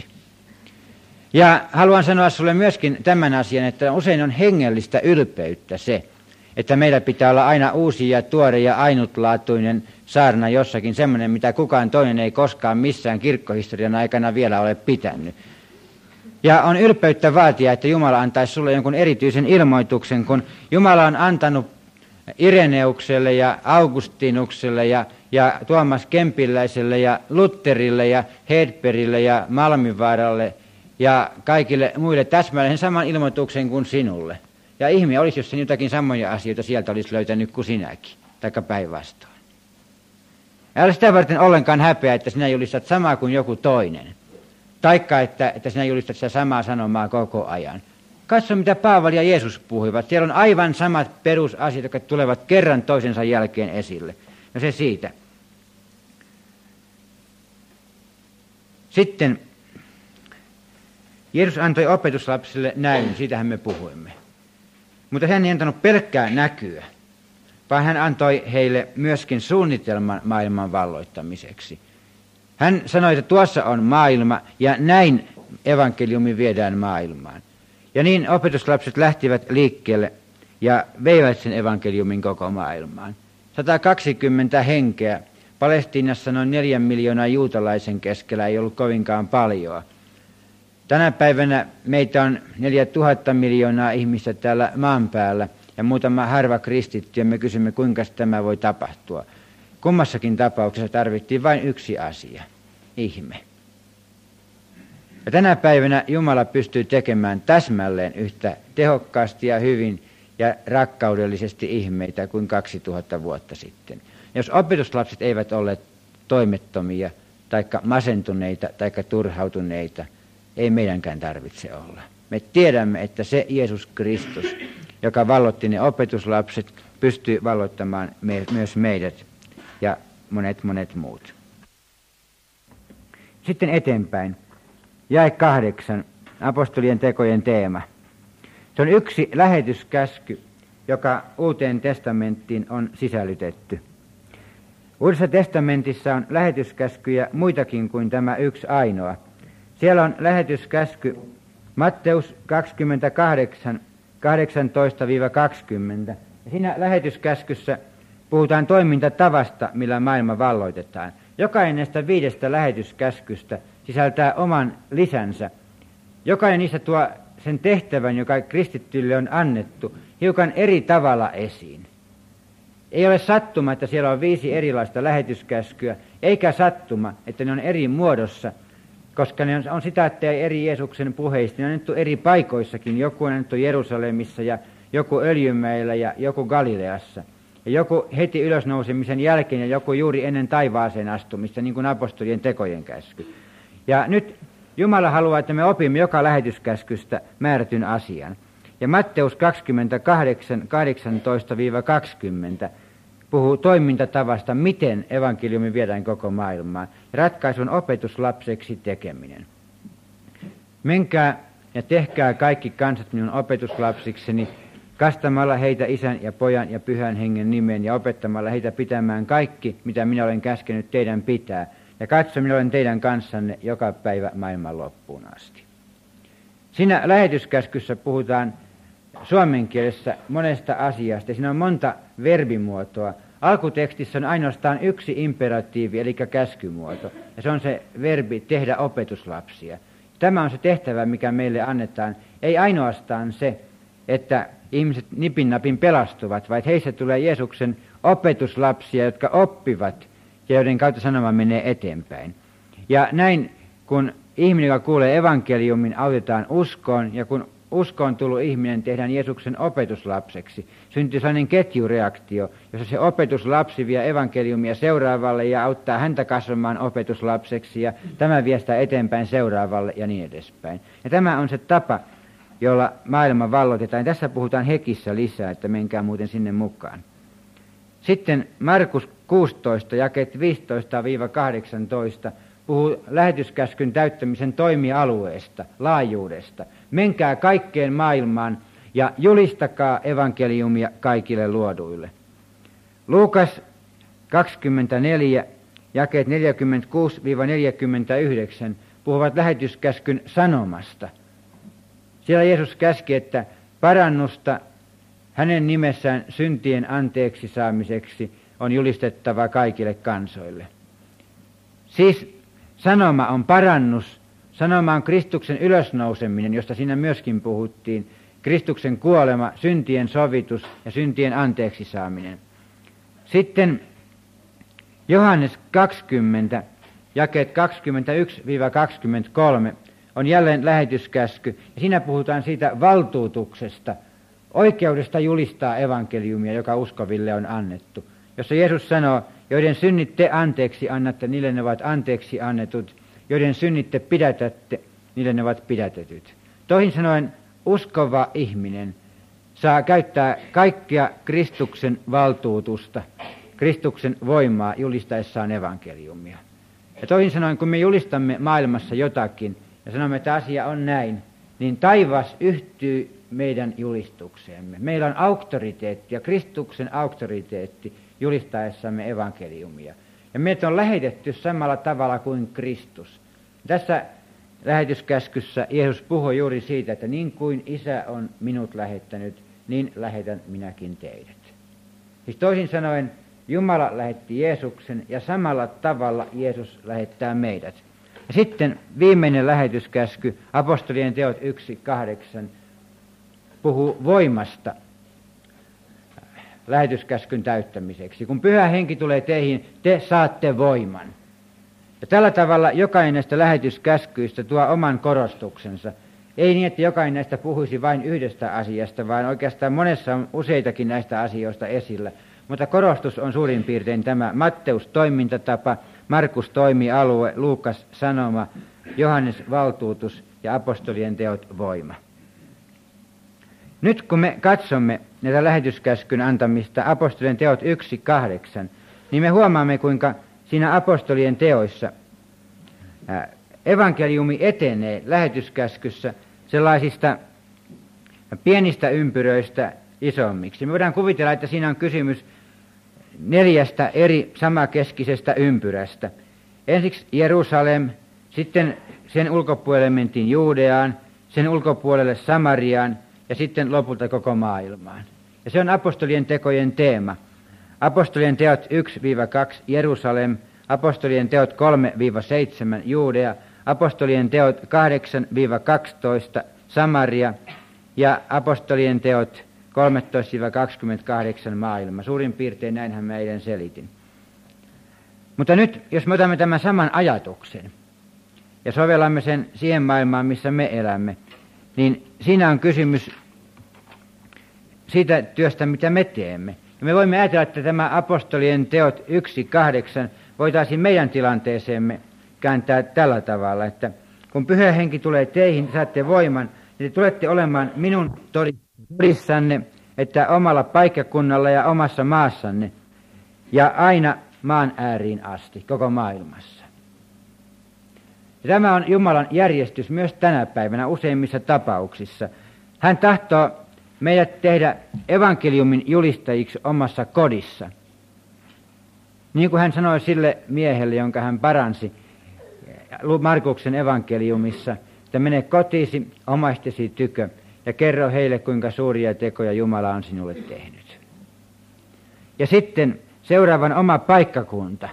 Ja haluan sanoa sulle myöskin tämän asian, että usein on hengellistä ylpeyttä se, että meillä pitää olla aina uusi ja tuore ja ainutlaatuinen saarna jossakin, semmoinen, mitä kukaan toinen ei koskaan missään kirkkohistorian aikana vielä ole pitänyt. Ja on ylpeyttä vaatia, että Jumala antaisi sulle jonkun erityisen ilmoituksen, kun Jumala on antanut Ireneukselle ja Augustinukselle ja, ja Tuomas Kempiläiselle ja Lutterille ja Hedbergille ja Malmivaaralle ja kaikille muille täsmälleen saman ilmoituksen kuin sinulle. Ja ihme olisi, jos sen jotakin samoja asioita sieltä olisi löytänyt kuin sinäkin, taikka päinvastoin. Älä sitä varten ollenkaan häpeä, että sinä julistat samaa kuin joku toinen. Taikka, että, että sinä julistat sitä samaa sanomaa koko ajan. Katso, mitä Paavali ja Jeesus puhuivat. Siellä on aivan samat perusasiat, jotka tulevat kerran toisensa jälkeen esille. No se siitä. Sitten Jeesus antoi opetuslapsille näyn, siitähän me puhuimme. Mutta hän ei antanut pelkkää näkyä, vaan hän antoi heille myöskin suunnitelman maailman valloittamiseksi. Hän sanoi, että tuossa on maailma ja näin evankeliumi viedään maailmaan. Ja niin opetuslapset lähtivät liikkeelle ja veivät sen evankeliumin koko maailmaan. sata kaksikymmentä henkeä. Palestiinassa noin neljän miljoonaa juutalaisen keskellä ei ollut kovinkaan paljoa. Tänä päivänä meitä on neljä tuhatta miljoonaa ihmistä täällä maan päällä ja muutama harva kristitty, ja me kysymme, kuinka tämä voi tapahtua. Kummassakin tapauksessa tarvittiin vain yksi asia, ihme. Ja tänä päivänä Jumala pystyy tekemään täsmälleen yhtä tehokkaasti ja hyvin ja rakkaudellisesti ihmeitä kuin kaksituhatta vuotta sitten. Jos opetuslapset eivät olleet toimettomia, taikka masentuneita, taikka turhautuneita, ei meidänkään tarvitse olla. Me tiedämme, että se Jeesus Kristus, joka vallotti ne opetuslapset, pystyy valloittamaan me, myös meidät ja monet monet muut. Sitten eteenpäin. Jae kahdeksan, apostolien tekojen teema. Se on yksi lähetyskäsky, joka Uuteen testamenttiin on sisällytetty. Uudessa testamentissa on lähetyskäskyjä muitakin kuin tämä yksi ainoa. Siellä on lähetyskäsky Matteus kaksikymmentäkahdeksan, kahdeksantoista kaksikymmentä. Ja siinä lähetyskäskyssä puhutaan toimintatavasta, millä maailma valloitetaan. Jokainen näistä viidestä lähetyskäskystä sisältää oman lisänsä. Jokainen niistä tuo sen tehtävän, joka kristittyille on annettu, hiukan eri tavalla esiin. Ei ole sattuma, että siellä on viisi erilaista lähetyskäskyä, eikä sattuma, että ne on eri muodossa, koska ne on, on sitaatteja eri Jeesuksen puheista. Ne on annettu eri paikoissakin. Joku on annettu Jerusalemissa ja joku Öljymäellä ja joku Galileassa. Ja joku heti ylösnousemisen jälkeen ja joku juuri ennen taivaaseen astumista, niin kuin apostolien tekojen käsky. Ja nyt Jumala haluaa, että me opimme joka lähetyskäskystä määrätyn asian. Ja Matteus kaksikymmentäkahdeksan, kahdeksantoista kaksikymmentä puhuu toimintatavasta, miten evankeliumi viedään koko maailmaan. Ratkaisun opetuslapseksi tekeminen. Menkää ja tehkää kaikki kansat minun opetuslapsikseni, kastamalla heitä Isän ja Pojan ja Pyhän Hengen nimeen ja opettamalla heitä pitämään kaikki, mitä minä olen käskenyt teidän pitää. Ja katso, minä olen teidän kanssanne joka päivä maailman loppuun asti. Siinä lähetyskäskyssä puhutaan suomen kielessä monesta asiasta. Siinä on monta verbimuotoa. Alkutekstissä on ainoastaan yksi imperatiivi, eli käskymuoto. Ja se on se verbi tehdä opetuslapsia. Tämä on se tehtävä, mikä meille annetaan. Ei ainoastaan se, että ihmiset nipin napin pelastuvat, vaan heistä tulee Jeesuksen opetuslapsia, jotka oppivat ja joiden kautta sanoma menee eteenpäin. Ja näin, kun ihminen, joka kuulee evankeliumin, autetaan uskoon, ja kun uskoon tullut ihminen tehdään Jeesuksen opetuslapseksi, syntyy sellainen ketjureaktio, jossa se opetuslapsi vie evankeliumia seuraavalle ja auttaa häntä kasvamaan opetuslapseksi, ja tämä viestää eteenpäin seuraavalle ja niin edespäin. Ja tämä on se tapa, jolla maailma valloitetaan. Tässä puhutaan Hekissä lisää, että menkää muuten sinne mukaan. Sitten Markus kuusitoista, jakeet viisitoista kahdeksantoista, puhuu lähetyskäskyn täyttämisen toimialueesta, laajuudesta. Menkää kaikkeen maailmaan ja julistakaa evankeliumia kaikille luoduille. Luukas kaksikymmentäneljä, jakeet neljäkymmentäkuusi neljäkymmentäyhdeksän puhuvat lähetyskäskyn sanomasta. Siellä Jeesus käski, että parannusta hänen nimessään syntien anteeksi saamiseksi on julistettava kaikille kansoille. Siis sanoma on parannus, sanoma on Kristuksen ylösnouseminen, josta siinä myöskin puhuttiin, Kristuksen kuolema, syntien sovitus ja syntien anteeksi saaminen. Sitten Johannes kaksikymmentä, jakeet kaksikymmentäyksi kaksikymmentäkolme on jälleen lähetyskäsky, ja siinä puhutaan siitä valtuutuksesta, oikeudesta julistaa evankeliumia, joka uskoville on annettu. Jossa Jeesus sanoo, joiden synnit te anteeksi annatte, niille ne ovat anteeksi annetut, joiden synnit te pidätätte, niille ne ovat pidätetyt. Toisin sanoen uskova ihminen saa käyttää kaikkea Kristuksen valtuutusta, Kristuksen voimaa julistaessaan evankeliumia. Ja toisin sanoen, kun me julistamme maailmassa jotakin ja sanomme, että asia on näin, niin taivas yhtyy meidän julistukseemme. Meillä on auktoriteetti ja Kristuksen auktoriteetti julistaessamme evankeliumia. Ja meitä on lähetetty samalla tavalla kuin Kristus. Tässä lähetyskäskyssä Jeesus puhui juuri siitä, että niin kuin Isä on minut lähettänyt, niin lähetän minäkin teidät. Siis toisin sanoen Jumala lähetti Jeesuksen ja samalla tavalla Jeesus lähettää meidät. Ja sitten viimeinen lähetyskäsky, apostolien teot yksi kahdeksan, puhuu voimasta lähetyskäskyn täyttämiseksi. Kun Pyhä Henki tulee teihin, te saatte voiman. Ja tällä tavalla jokainen näistä lähetyskäskyistä tuo oman korostuksensa. Ei niin, että jokainen näistä puhuisi vain yhdestä asiasta, vaan oikeastaan monessa on useitakin näistä asioista esillä. Mutta korostus on suurin piirtein tämä Matteus toimintatapa, Markus toimialue, Luukas sanoma, Johannes valtuutus ja apostolien teot voima. Nyt kun me katsomme näitä lähetyskäskyn antamista apostolien teot yksi kahdeksan, niin me huomaamme, kuinka siinä apostolien teoissa ää, evankeliumi etenee lähetyskäskyssä sellaisista pienistä ympyröistä isommiksi. Me voidaan kuvitella, että siinä on kysymys neljästä eri samakeskisestä ympyrästä. Ensiksi Jerusalem, sitten sen ulkopuolelle mentiin Juudeaan, sen ulkopuolelle Samariaan ja sitten lopulta koko maailmaan. Ja se on apostolien tekojen teema. Apostolien teot yksi kaksi Jerusalem, apostolien teot kolme seitsemän Juudea, apostolien teot kahdeksan kaksitoista Samaria ja apostolien teot kolmetoista kaksikymmentäkahdeksan maailma. Suurin piirtein näinhän mä eilen selitin. Mutta nyt, jos me otamme tämän saman ajatuksen ja sovellamme sen siihen maailmaan, missä me elämme, niin siinä on kysymys siitä työstä, mitä me teemme. Ja me voimme ajatella, että tämä apostolien teot yksi kahdeksan voitaisiin meidän tilanteeseemme kääntää tällä tavalla, että kun Pyhä Henki tulee teihin, saatte voiman, niin te tulette olemaan minun todissanne, että omalla paikkakunnalla ja omassa maassanne ja aina maan ääriin asti, koko maailmassa. Ja tämä on Jumalan järjestys myös tänä päivänä useimmissa tapauksissa. Hän tahtoo meidät tehdä evankeliumin julistajiksi omassa kodissa. Niin kuin hän sanoi sille miehelle, jonka hän paransi Markuksen evankeliumissa, että mene kotiisi omaistesi tykö ja kerro heille, kuinka suuria tekoja Jumala on sinulle tehnyt. Ja sitten seuraavan oma paikkakunta.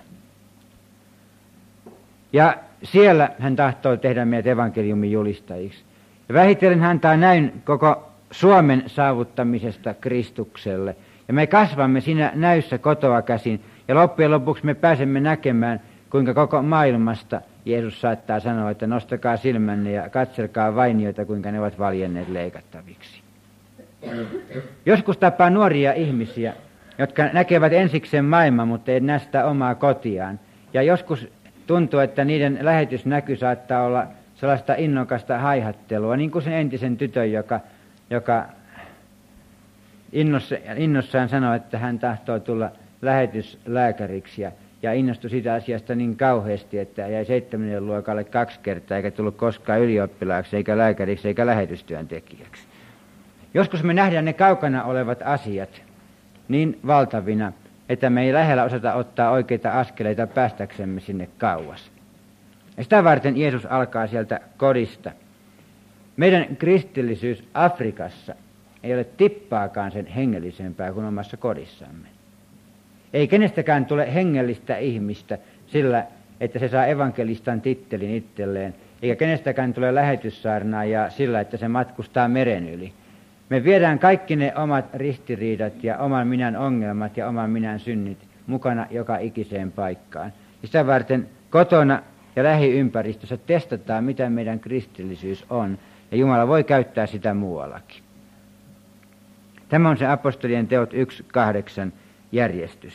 Ja siellä hän tahtoo tehdä meidät evankeliumin julistajiksi. Ja vähitellen hän tai näin koko Suomen saavuttamisesta Kristukselle. Ja me kasvamme siinä näyssä kotoa käsin. Ja loppujen lopuksi me pääsemme näkemään, kuinka koko maailmasta Jeesus saattaa sanoa, että nostakaa silmänne ja katselkaa vainioita, kuinka ne ovat valjenneet leikattaviksi. Joskus tapaa nuoria ihmisiä, jotka näkevät ensikseen maailman, mutta ei näe sitä omaa kotiaan. Ja joskus tuntuu, että niiden lähetysnäky saattaa olla sellaista innokasta haihattelua, niin kuin sen entisen tytön, joka, joka innossa, innossaan sanoi, että hän tahtoo tulla lähetyslääkäriksi ja, ja innostui siitä asiasta niin kauheasti, että jäi seitsemännen luokalle kaksi kertaa eikä tullut koskaan ylioppilaaksi eikä lääkäriksi eikä lähetystyöntekijäksi. Joskus me nähdään ne kaukana olevat asiat niin valtavina, että me ei lähellä osata ottaa oikeita askeleita päästäksemme sinne kauas. Ja sitä varten Jeesus alkaa sieltä kodista. Meidän kristillisyys Afrikassa ei ole tippaakaan sen hengellisempää kuin omassa kodissamme. Ei kenestäkään tule hengellistä ihmistä sillä, että se saa evankelistan tittelin itselleen, eikä kenestäkään tule lähetyssaarnaajaa sillä, että se matkustaa meren yli. Me viedään kaikki ne omat ristiriidat ja oman minän ongelmat ja oman minän synnit mukana joka ikiseen paikkaan. Ja sitä varten kotona ja lähiympäristössä testataan, mitä meidän kristillisyys on, ja Jumala voi käyttää sitä muuallakin. Tämä on se apostolien teot yksi kahdeksan järjestys.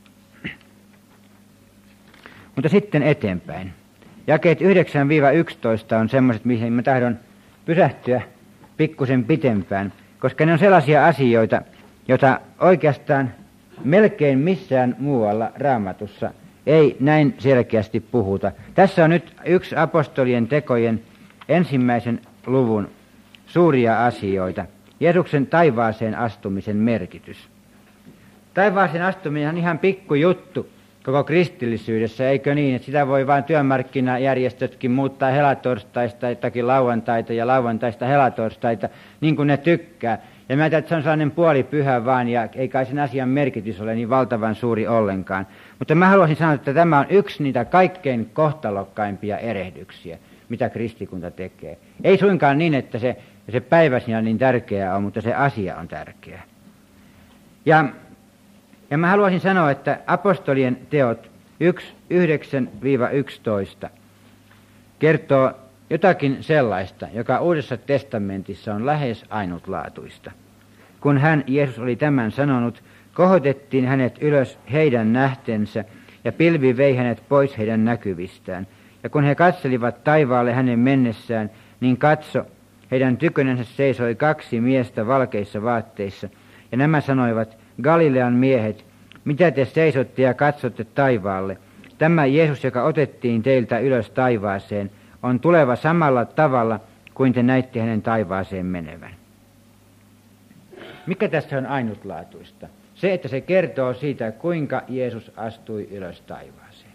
Mutta sitten eteenpäin. Jakeet yhdeksän yksitoista on semmoiset, mihin mä tahdon pysähtyä pikkusen pitempään, koska ne on sellaisia asioita, joita oikeastaan melkein missään muualla Raamatussa ei näin selkeästi puhuta. Tässä on nyt yksi apostolien tekojen ensimmäisen luvun suuria asioita. Jeesuksen taivaaseen astumisen merkitys. Taivaaseen astuminen on ihan pikkujuttu koko kristillisyydessä, eikö niin, että sitä voi vain työmarkkinajärjestötkin muuttaa helatorstaista jotakin lauantaita ja lauantaista helatorstaita, niin kuin ne tykkää. Ja mä ajattelin, että se on sellainen puolipyhä vaan, ja ei kai sen asian merkitys ole niin valtavan suuri ollenkaan. Mutta mä haluaisin sanoa, että tämä on yksi niitä kaikkein kohtalokkaimpia erehdyksiä, mitä kristikunta tekee. Ei suinkaan niin, että se, se päivä siinä niin tärkeää on, mutta se asia on tärkeä. Ja, ja mä haluaisin sanoa, että apostolien teot yksi yhdeksän yksitoista kertoo jotakin sellaista, joka Uudessa testamentissa on lähes ainutlaatuista. Kun hän, Jeesus, oli tämän sanonut, kohotettiin hänet ylös heidän nähtensä, ja pilvi vei hänet pois heidän näkyvistään. Ja kun he katselivat taivaalle hänen mennessään, niin katso, heidän tykönänsä seisoi kaksi miestä valkeissa vaatteissa, ja nämä sanoivat, Galilean miehet, mitä te seisotte ja katsotte taivaalle? Tämä Jeesus, joka otettiin teiltä ylös taivaaseen, on tuleva samalla tavalla kuin te näitte hänen taivaaseen menevän. Mikä tässä on ainutlaatuista? Se, että se kertoo siitä, kuinka Jeesus astui ylös taivaaseen.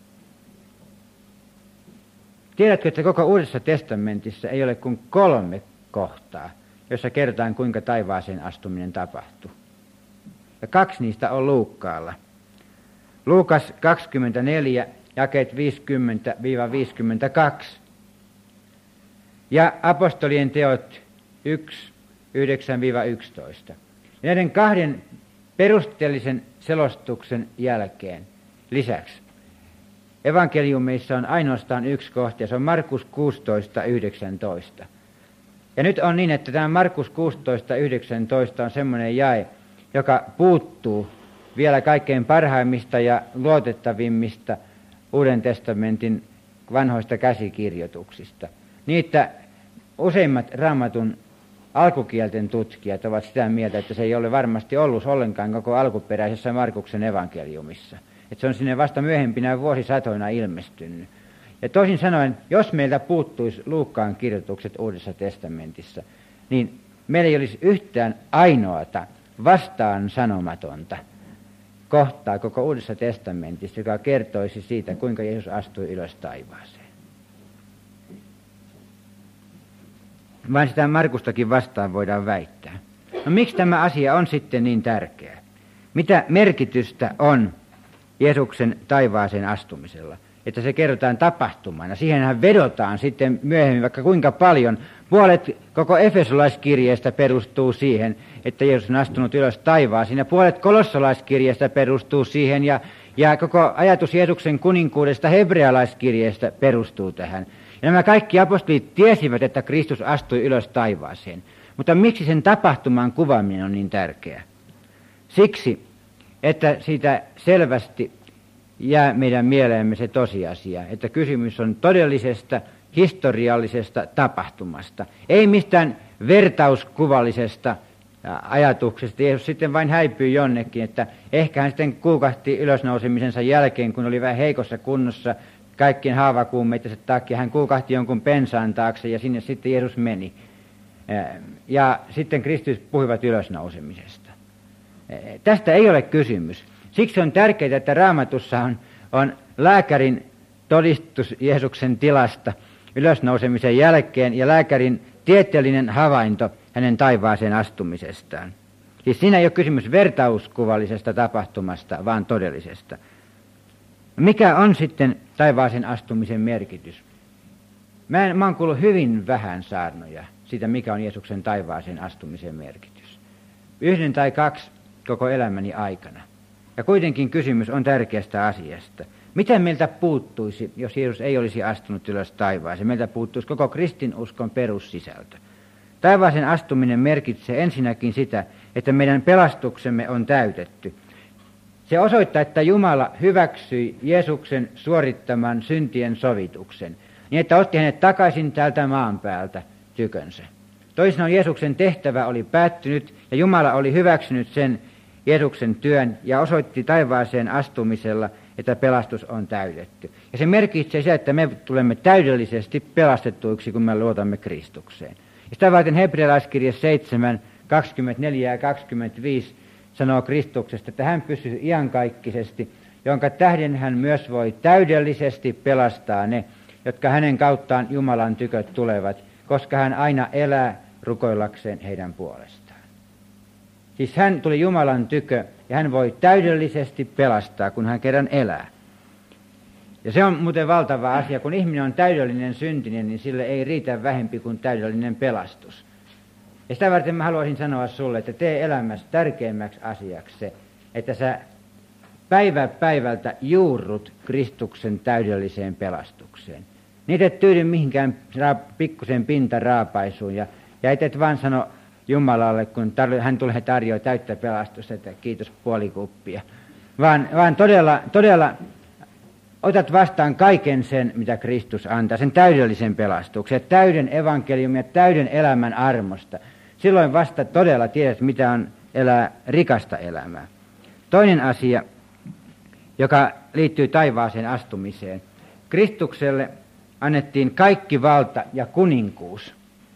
Tiedätkö, että koko Uudessa testamentissa ei ole kuin kolme kohtaa, jossa kerrotaan, kuinka taivaaseen astuminen tapahtuu. Ja kaksi niistä on Luukkaalla. Luukas kaksikymmentäneljä, jakeet viisikymmentä viisikymmentäkaksi. Ja apostolien teot yksi yhdeksän yksitoista. Ja näiden kahden perusteellisen selostuksen jälkeen lisäksi evankeliumeissa on ainoastaan yksi kohta, ja se on Markus kuusitoista yhdeksäntoista. Ja nyt on niin, että tämä Markus kuusitoista yhdeksäntoista on semmoinen jae, joka puuttuu vielä kaikkein parhaimmista ja luotettavimmista Uuden testamentin vanhoista käsikirjoituksista. Niitä useimmat Raamatun alkukielten tutkijat ovat sitä mieltä, että se ei ole varmasti ollut ollenkaan koko alkuperäisessä Markuksen evankeliumissa. Että se on sinne vasta myöhempinä vuosisatoina ilmestynyt. Ja toisin sanoen, jos meiltä puuttuisi Luukkaan kirjoitukset Uudessa testamentissa, niin meillä ei olisi yhtään ainoata vastaan sanomatonta kohtaa koko Uudessa testamentissa, joka kertoisi siitä, kuinka Jeesus astui ylös taivaaseen. vaan sitä Markustakin vastaan voidaan väittää. No miksi tämä asia on sitten niin tärkeä? Mitä merkitystä on Jeesuksen taivaaseen astumisella? Että se kerrotaan tapahtumana. Siihenhän vedotaan sitten myöhemmin vaikka kuinka paljon. Puolet koko Efesolaiskirjeestä perustuu siihen, että Jeesus on astunut ylös taivaaseen. Ja puolet Kolossalaiskirjeestä perustuu siihen. Ja, ja koko ajatus Jeesuksen kuninkuudesta hebrealaiskirjeestä perustuu tähän. Ja nämä kaikki apostolit tiesivät, että Kristus astui ylös taivaaseen. Mutta miksi sen tapahtuman kuvaaminen on niin tärkeää? Siksi, että siitä selvästi jää meidän mieleemme se tosiasia, että kysymys on todellisesta, historiallisesta tapahtumasta. Ei mistään vertauskuvallisesta ajatuksesta. Jeesus sitten vain häipyy jonnekin, että ehkä hän sitten kuukahti ylösnousemisensa jälkeen, kun oli vähän heikossa kunnossa kaikkien haavakuumeittensa takia. Hän kuukahti jonkun pensaan taakse ja sinne sitten Jeesus meni. Ja sitten Kristus puhuivat ylösnousemisesta. Tästä ei ole kysymys. Siksi on tärkeää, että Raamatussa on, on lääkärin todistus Jeesuksen tilasta ylösnousemisen jälkeen ja lääkärin tieteellinen havainto hänen taivaaseen astumisestaan. Siis siinä ei ole kysymys vertauskuvallisesta tapahtumasta, vaan todellisesta. Mikä on sitten taivaaseen astumisen merkitys? Mä, en, mä oon kuullut hyvin vähän saarnoja siitä, mikä on Jeesuksen taivaaseen astumisen merkitys. Yhden tai kaksi koko elämäni aikana. Ja kuitenkin kysymys on tärkeästä asiasta. Mitä meiltä puuttuisi, jos Jeesus ei olisi astunut ylös taivaaseen? Meiltä puuttuisi koko kristinuskon perussisältö. Taivaaseen astuminen merkitsee ensinnäkin sitä, että meidän pelastuksemme on täytetty. Se osoittaa, että Jumala hyväksyi Jeesuksen suorittaman syntien sovituksen, niin että otti hänet takaisin täältä maan päältä tykönsä. Toisin sanoen Jeesuksen tehtävä oli päättynyt ja Jumala oli hyväksynyt sen Jeesuksen työn ja osoitti taivaaseen astumisella, että pelastus on täytetty. Ja se merkitsee sitä, että me tulemme täydellisesti pelastettuiksi, kun me luotamme Kristukseen. Ja sitä varten hebrealaiskirje seitsemän, kaksikymmentäneljä ja kaksikymmentäviisi sanoo Kristuksesta, että hän pysyy iankaikkisesti, jonka tähden hän myös voi täydellisesti pelastaa ne, jotka hänen kauttaan Jumalan tyköt tulevat, koska hän aina elää rukoillakseen heidän puolestaan. Siis hän tuli Jumalan tykö ja hän voi täydellisesti pelastaa, kun hän kerran elää. Ja se on muuten valtava asia. Kun ihminen on täydellinen syntinen, niin sille ei riitä vähempi kuin täydellinen pelastus. Ja sitä varten mä haluaisin sanoa sulle, että tee elämässä tärkeimmäksi asiaksi se, että sä päivä päivältä juurrut Kristuksen täydelliseen pelastukseen. Niitä et tyydy mihinkään pikkusen pintaraapaisuun ja, ja et, et vaan sano Jumalalle, kun tar- hän tulee tarjoaa täyttä pelastusta, että kiitos puoli kuppia. Vaan, vaan todella, todella otat vastaan kaiken sen, mitä Kristus antaa, sen täydellisen pelastuksen, täyden evankeliumin ja täyden elämän armosta. Silloin vasta todella tiedät, mitä on elää rikasta elämää. Toinen asia, joka liittyy taivaaseen astumiseen. Kristukselle annettiin kaikki valta ja kuninkuus.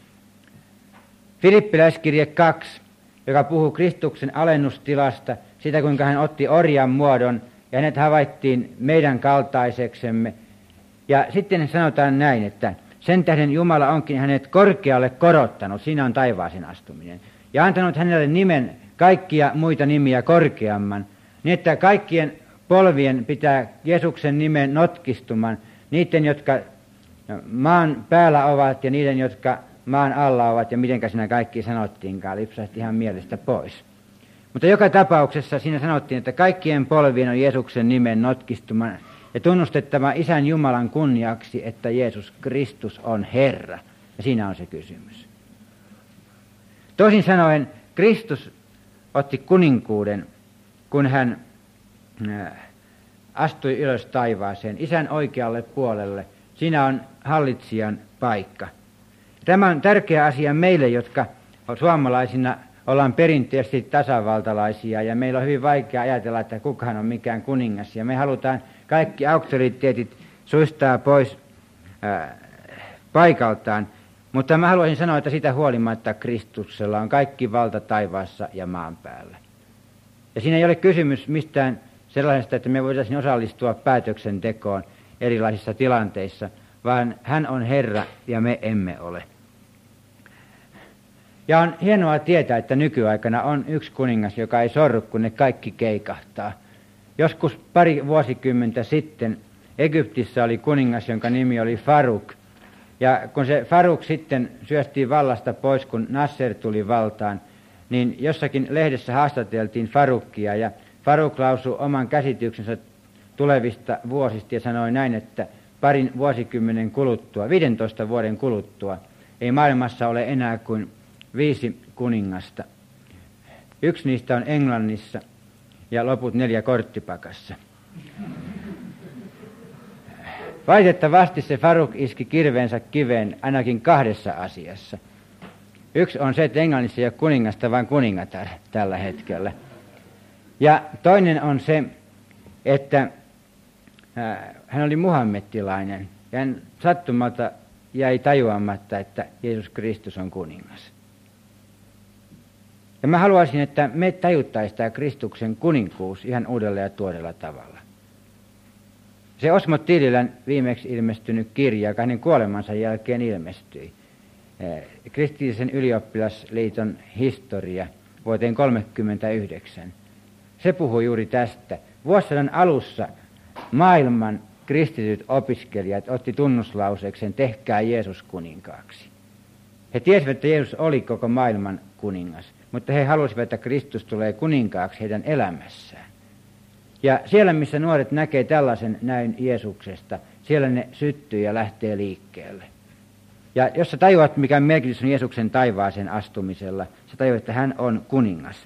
Filippiläiskirje kaksi, joka puhuu Kristuksen alennustilasta, sitä kuinka hän otti orjan muodon ja hänet havaittiin meidän kaltaiseksemme. Ja sitten sanotaan näin, että sen tähden Jumala onkin hänet korkealle korottanut, siinä on taivaaseen astuminen, ja antanut hänelle nimen kaikkia muita nimiä korkeamman, niin että kaikkien polvien pitää Jeesuksen nimen notkistuman, niiden, jotka maan päällä ovat ja niiden, jotka maan alla ovat, ja mitenkä siinä kaikki sanottiinkaan, lipsahti ihan mielestä pois. Mutta joka tapauksessa siinä sanottiin, että kaikkien polvien on Jeesuksen nimen notkistuman ja tunnustettava Isän Jumalan kunniaksi, että Jeesus Kristus on Herra. Ja siinä on se kysymys. Toisin sanoen, Kristus otti kuninkuuden, kun hän astui ylös taivaaseen, Isän oikealle puolelle. Siinä on hallitsijan paikka. Tämä on tärkeä asia meille, jotka suomalaisina ollaan perinteisesti tasavaltalaisia, ja meillä on hyvin vaikea ajatella, että kukaan on mikään kuningas, ja me halutaan kaikki auktoriteetit suistaa pois ää, paikaltaan. Mutta mä haluaisin sanoa, että sitä huolimatta Kristuksella on kaikki valta taivaassa ja maan päällä. Ja siinä ei ole kysymys mistään sellaisesta, että me voitaisiin osallistua päätöksentekoon erilaisissa tilanteissa, vaan hän on Herra ja me emme ole. Ja on hienoa tietää, että nykyaikana on yksi kuningas, joka ei sorru, kun ne kaikki keikahtaa. Joskus pari vuosikymmentä sitten Egyptissä oli kuningas, jonka nimi oli Faruk. Ja kun se Faruk sitten syöstiin vallasta pois, kun Nasser tuli valtaan, niin jossakin lehdessä haastateltiin Farukia, ja Faruk lausui oman käsityksensä tulevista vuosista ja sanoi näin, että parin vuosikymmenen kuluttua, viidentoista vuoden kuluttua, ei maailmassa ole enää kuin viisi kuningasta. Yksi niistä on Englannissa ja loput neljä korttipakassa. Valitettavasti se Faruk iski kirveensä kiveen ainakin kahdessa asiassa. Yksi on se, että Englannissa ei ole kuningasta, vaan kuningatar tällä hetkellä. Ja toinen on se, että hän oli muhammettilainen ja hän sattumalta jäi tajuamatta, että Jeesus Kristus on kuningas. Ja mä haluaisin, että me tajuttaisiin tämä Kristuksen kuninkuus ihan uudella ja tuoreella tavalla. Se Osmo Tiililän viimeksi ilmestynyt kirja, joka hänen kuolemansa jälkeen ilmestyi, Kristillisen ylioppilasliiton historia vuoteen kolmekymmentäyhdeksän. Se puhuu juuri tästä. Vuosisadan alussa maailman kristityt opiskelijat otti tunnuslauseekseen, tehkää Jeesus kuninkaaksi. He tiesivät, että Jeesus oli koko maailman kuningas, mutta he halusivat, että Kristus tulee kuninkaaksi heidän elämässään. Ja siellä, missä nuoret näkee tällaisen näyn Jeesuksesta, siellä ne syttyy ja lähtee liikkeelle. Ja jos sä tajuat, mikä merkitys on Jeesuksen taivaaseen astumisella, sä tajuat, että hän on kuningas.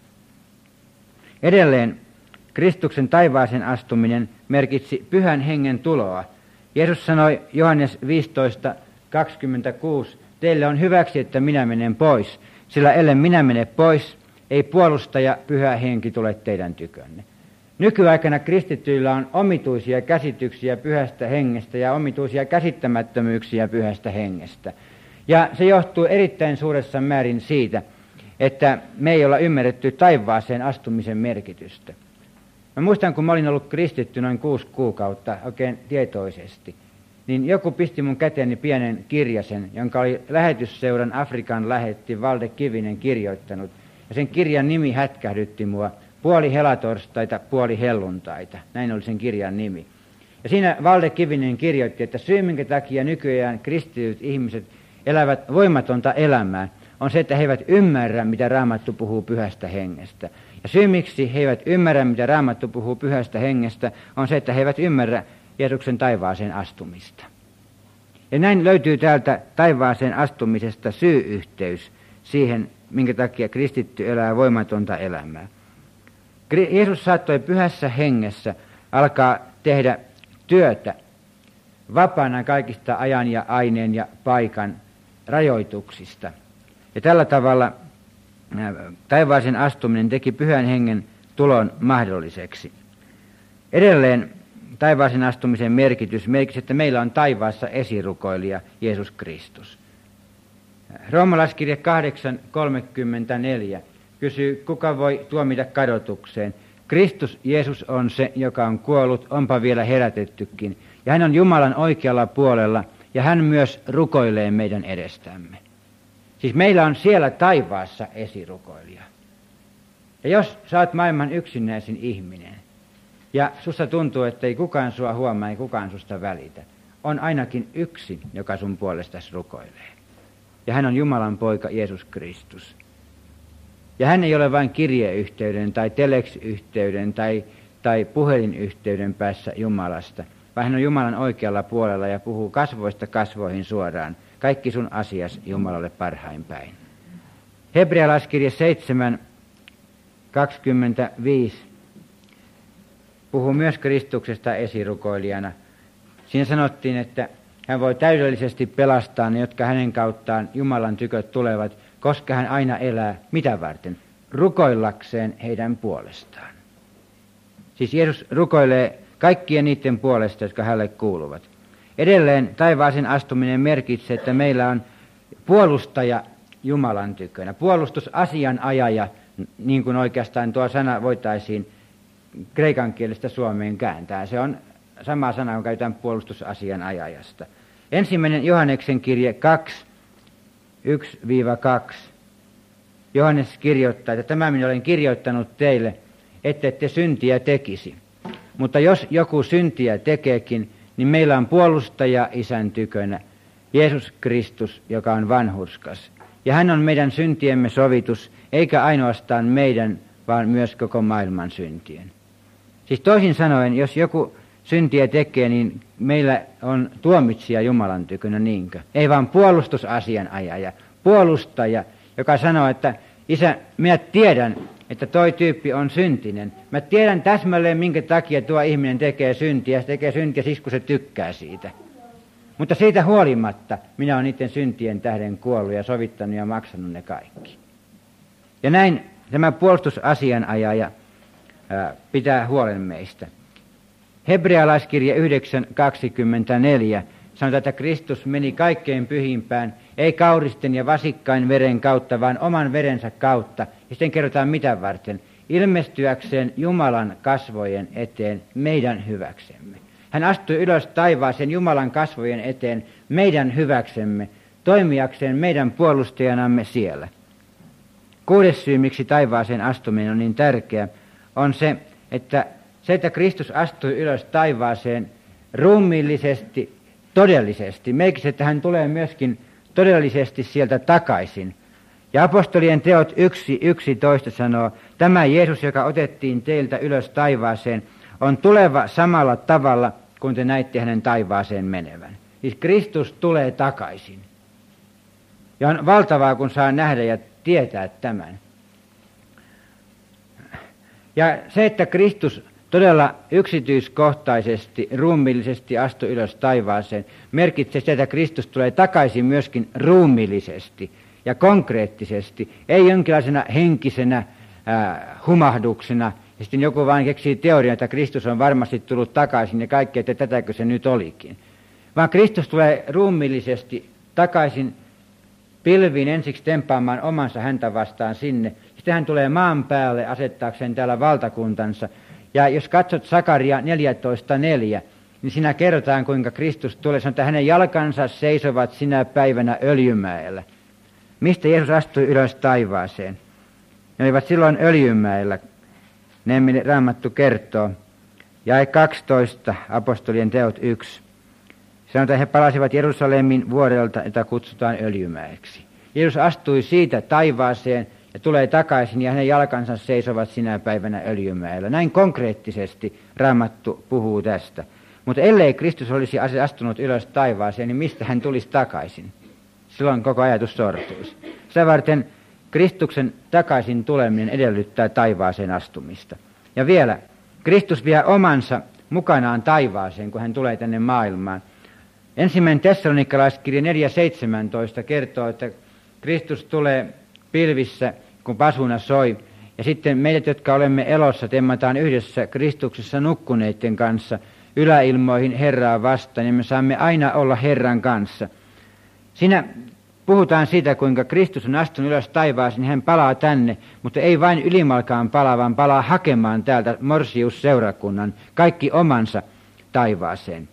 Edelleen Kristuksen taivaaseen astuminen merkitsi pyhän hengen tuloa. Jeesus sanoi Johannes viisitoista kaksikymmentäkuusi, teille on hyväksi, että minä menen pois, sillä ellen minä mene pois, ei puolustaja pyhä henki tule teidän tykönne. Nykyaikana kristityillä on omituisia käsityksiä pyhästä hengestä ja omituisia käsittämättömyyksiä pyhästä hengestä. Ja se johtuu erittäin suuressa määrin siitä, että me ei olla ymmärretty taivaaseen astumisen merkitystä. Mä muistan, kun mä olin ollut kristitty noin kuusi kuukautta oikein tietoisesti, niin joku pisti mun käteeni pienen kirjasen, jonka oli lähetysseuran Afrikan lähetti Valde Kivinen kirjoittanut. Ja sen kirjan nimi hätkähdytti mua. Puoli helatorstaita, puoli helluntaita. Näin oli sen kirjan nimi. Ja siinä Valde Kivinen kirjoitti, että syy, minkä takia nykyään kristityt ihmiset elävät voimatonta elämää, on se, että he eivät ymmärrä, mitä Raamattu puhuu pyhästä hengestä. Ja syy, miksi he eivät ymmärrä, mitä Raamattu puhuu pyhästä hengestä, on se, että he eivät ymmärrä Jeesuksen taivaaseen astumista. Ja näin löytyy täältä taivaaseen astumisesta syy-yhteys siihen, minkä takia kristitty elää voimatonta elämää. Jeesus saattoi pyhässä hengessä alkaa tehdä työtä vapaana kaikista ajan ja aineen ja paikan rajoituksista. Ja tällä tavalla taivaaseen astuminen teki pyhän hengen tulon mahdolliseksi. Edelleen taivaaseen astumisen merkitys merkitsi, että meillä on taivaassa esirukoilija Jeesus Kristus. Roomalaiskirje kahdeksan kolmekymmentäneljä kysyy, kuka voi tuomita kadotukseen. Kristus Jeesus on se, joka on kuollut, onpa vielä herätettykin. Ja hän on Jumalan oikealla puolella, ja hän myös rukoilee meidän edestämme. Siis meillä on siellä taivaassa esirukoilija. Ja jos sä oot maailman yksinäisin ihminen, ja susta tuntuu, että ei kukaan sua huomaa, ei kukaan susta välitä, on ainakin yksi, joka sun puolestasi rukoilee. Ja hän on Jumalan poika Jeesus Kristus. Ja hän ei ole vain kirjeyhteyden tai telex-yhteyden tai, tai puhelinyhteyden päässä Jumalasta, vaan hän on Jumalan oikealla puolella ja puhuu kasvoista kasvoihin suoraan. Kaikki sun asias Jumalalle parhain päin. Hebrealaiskirje seitsemän kaksikymmentäviisi puhuu myös Kristuksesta esirukoilijana. Siinä sanottiin, että hän voi täydellisesti pelastaa ne, jotka hänen kauttaan Jumalan tyköt tulevat, koska hän aina elää mitä varten? Rukoillakseen heidän puolestaan. Siis Jeesus rukoilee kaikkien niiden puolesta, jotka hänelle kuuluvat. Edelleen taivaaseen astuminen merkitsee, että meillä on puolustaja Jumalan tykönä. Puolustusasianajaja, niin kuin oikeastaan tuo sana voitaisiin kreikan kielestä suomeen kääntää. Se on sama sana, kun käytetään puolustusasianajajasta. Ensimmäinen Johanneksen kirje kaksi, yksi kaksi Johannes kirjoittaa, että tämä minä olen kirjoittanut teille, ette ette syntiä tekisi. Mutta jos joku syntiä tekeekin, niin meillä on puolustaja Isän tykönä, Jeesus Kristus, joka on vanhurskas. Ja hän on meidän syntiemme sovitus, eikä ainoastaan meidän, vaan myös koko maailman syntien. Siis toisin sanoen, jos joku syntiä tekee, niin meillä on tuomitsija Jumalan tykönä, niinkö? Ei vaan puolustusasianajaja, puolustaja, joka sanoo, että Isä, minä tiedän, että toi tyyppi on syntinen. Mä tiedän täsmälleen, minkä takia tuo ihminen tekee syntiä. Se tekee syntiä siksi, kun se tykkää siitä. Mutta siitä huolimatta minä olen niiden syntien tähden kuollut ja sovittanut ja maksanut ne kaikki. Ja näin tämä puolustusasianajaja ää, pitää huolen meistä. Hebrealaiskirja yhdeksän kaksikymmentäneljä sanotaan, että Kristus meni kaikkein pyhimpään, ei kauristen ja vasikkain veren kautta, vaan oman verensä kautta. Ja sitten kerrotaan mitä varten. Ilmestyäkseen Jumalan kasvojen eteen meidän hyväksemme. Hän astui ylös taivaaseen Jumalan kasvojen eteen meidän hyväksemme, toimijakseen meidän puolustajanamme siellä. Kuudes syy, miksi taivaaseen astuminen on niin tärkeä, on se, että se, että Kristus astui ylös taivaaseen ruumiillisesti, todellisesti, merkitsee, että hän tulee myöskin todellisesti sieltä takaisin. Ja apostolien teot yksi yksitoista sanoo, tämä Jeesus, joka otettiin teiltä ylös taivaaseen, on tuleva samalla tavalla, kun te näitte hänen taivaaseen menevän. Siis Kristus tulee takaisin. Ja on valtavaa, kun saa nähdä ja tietää tämän. Ja se, että Kristus todella yksityiskohtaisesti, ruumiillisesti astui ylös taivaaseen, merkitsee sitä, että Kristus tulee takaisin myöskin ruumiillisesti ja konkreettisesti, ei jonkinlaisena henkisenä äh, humahduksena. Ja sitten joku vain keksii teorian, että Kristus on varmasti tullut takaisin ja kaikki, että tätäkö se nyt olikin. Vaan Kristus tulee ruumiillisesti takaisin pilviin ensiksi tempaamaan omansa häntä vastaan sinne. Sitten hän tulee maan päälle asettaakseen täällä valtakuntansa. Ja jos katsot Sakaria neljätoista neljä, niin siinä kerrotaan, kuinka Kristus tulee. Sanotaan, että hänen jalkansa seisovat sinä päivänä Öljymäellä. Mistä Jeesus astui ylös taivaaseen? Ne olivat silloin Öljymäellä. Näin Raamattu kertoo. Jae kaksitoista, apostolien teot yksi. Sanotaan, että he palasivat Jerusalemin vuodelta, jota kutsutaan Öljymäeksi. Jeesus astui siitä taivaaseen ja tulee takaisin, ja hänen jalkansa seisovat sinä päivänä Öljymäellä. Näin konkreettisesti Raamattu puhuu tästä. Mutta ellei Kristus olisi astunut ylös taivaaseen, niin mistä hän tulisi takaisin? Silloin koko ajatus sortuisi. Sitä varten Kristuksen takaisin tuleminen edellyttää taivaaseen astumista. Ja vielä, Kristus vie omansa mukanaan taivaaseen, kun hän tulee tänne maailmaan. Ensimmäinen Tessalonikalaiskirja neljä seitsemäntoista kertoo, että Kristus tulee pilvissä, kun pasuna soi. Ja sitten meidät, jotka olemme elossa, temmataan yhdessä Kristuksessa nukkuneiden kanssa yläilmoihin Herraa vastaan, ja me saamme aina olla Herran kanssa. Siinä puhutaan siitä, kuinka Kristus on astunut ylös taivaaseen, niin hän palaa tänne, mutta ei vain ylimalkaan palaa, vaan palaa hakemaan täältä Morsius-seurakunnan kaikki omansa taivaaseen.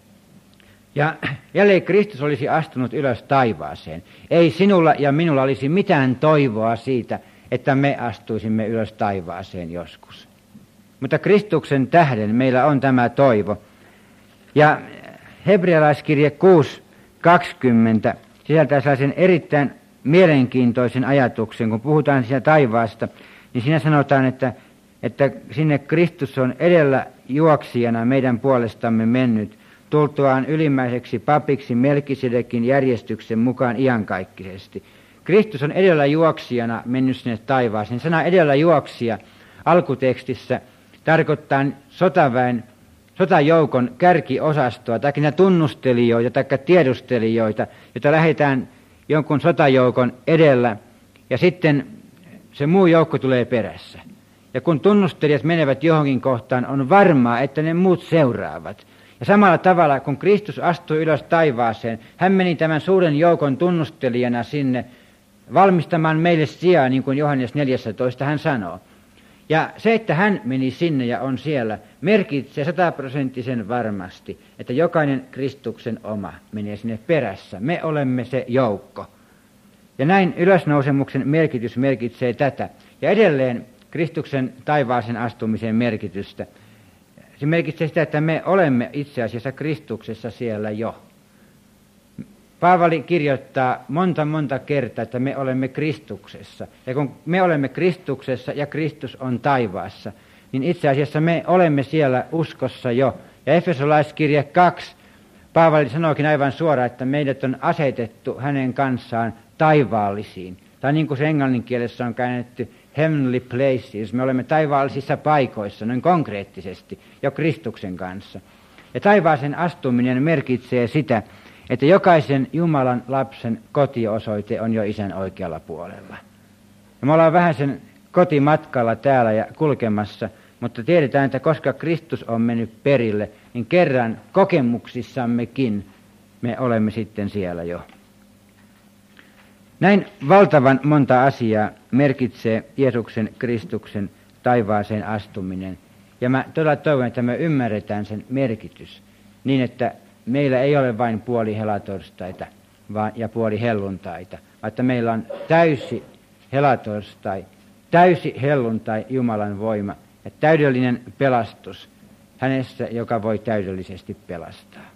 Ja jälleen Kristus olisi astunut ylös taivaaseen. Ei sinulla ja minulla olisi mitään toivoa siitä, että me astuisimme ylös taivaaseen joskus. Mutta Kristuksen tähden meillä on tämä toivo. Ja Hebrealaiskirje kuusi kaksikymmentä sisältää sellaisen erittäin mielenkiintoisen ajatuksen, kun puhutaan siitä taivaasta, niin siinä sanotaan, että, että sinne Kristus on edellä juoksijana meidän puolestamme mennyt, tultuaan ylimmäiseksi papiksi Melkisedekin järjestyksen mukaan iankaikkisesti. Kristus on edellä juoksijana mennyt sinne taivaaseen. Sana edellä juoksija alkutekstissä tarkoittaa sotaväen, sotajoukon kärkiosastoa, tai tunnustelijoita, tai tiedustelijoita, joita lähdetään jonkun sotajoukon edellä, ja sitten se muu joukko tulee perässä. Ja kun tunnustelijat menevät johonkin kohtaan, on varmaa, että ne muut seuraavat. Ja samalla tavalla, kun Kristus astui ylös taivaaseen, hän meni tämän suuren joukon tunnustelijana sinne valmistamaan meille sijaa, niin kuin Johannes neljätoista hän sanoo. Ja se, että hän meni sinne ja on siellä, merkitsee sataprosenttisen varmasti, että jokainen Kristuksen oma menee sinne perässä. Me olemme se joukko. Ja näin ylösnousemuksen merkitys merkitsee tätä. Ja edelleen Kristuksen taivaaseen astumisen merkitystä. Se merkitsee sitä, että me olemme itse asiassa Kristuksessa siellä jo. Paavali kirjoittaa monta monta kertaa, että me olemme Kristuksessa. Ja kun me olemme Kristuksessa ja Kristus on taivaassa, niin itse asiassa me olemme siellä uskossa jo. Ja Efesolaiskirje kaksi, Paavali sanookin aivan suoraan, että meidät on asetettu hänen kanssaan taivaallisiin. Tai niin kuin se englannin kielessä on käännetty heavenly places. Me olemme taivaallisissa paikoissa, noin konkreettisesti, jo Kristuksen kanssa. Ja taivaaseen astuminen merkitsee sitä, että jokaisen Jumalan lapsen kotiosoite on jo Isän oikealla puolella. Ja me ollaan vähän sen kotimatkalla täällä ja kulkemassa, mutta tiedetään, että koska Kristus on mennyt perille, niin kerran kokemuksissammekin me olemme sitten siellä jo. Näin valtavan monta asiaa merkitsee Jeesuksen Kristuksen taivaaseen astuminen. Ja mä todella toivon, että me ymmärretään sen merkitys niin, että meillä ei ole vain puoli helatorstaita vaan, ja puoli helluntaita, vaan että meillä on täysi helatorstai, täysi helluntai Jumalan voima ja täydellinen pelastus hänessä, joka voi täydellisesti pelastaa.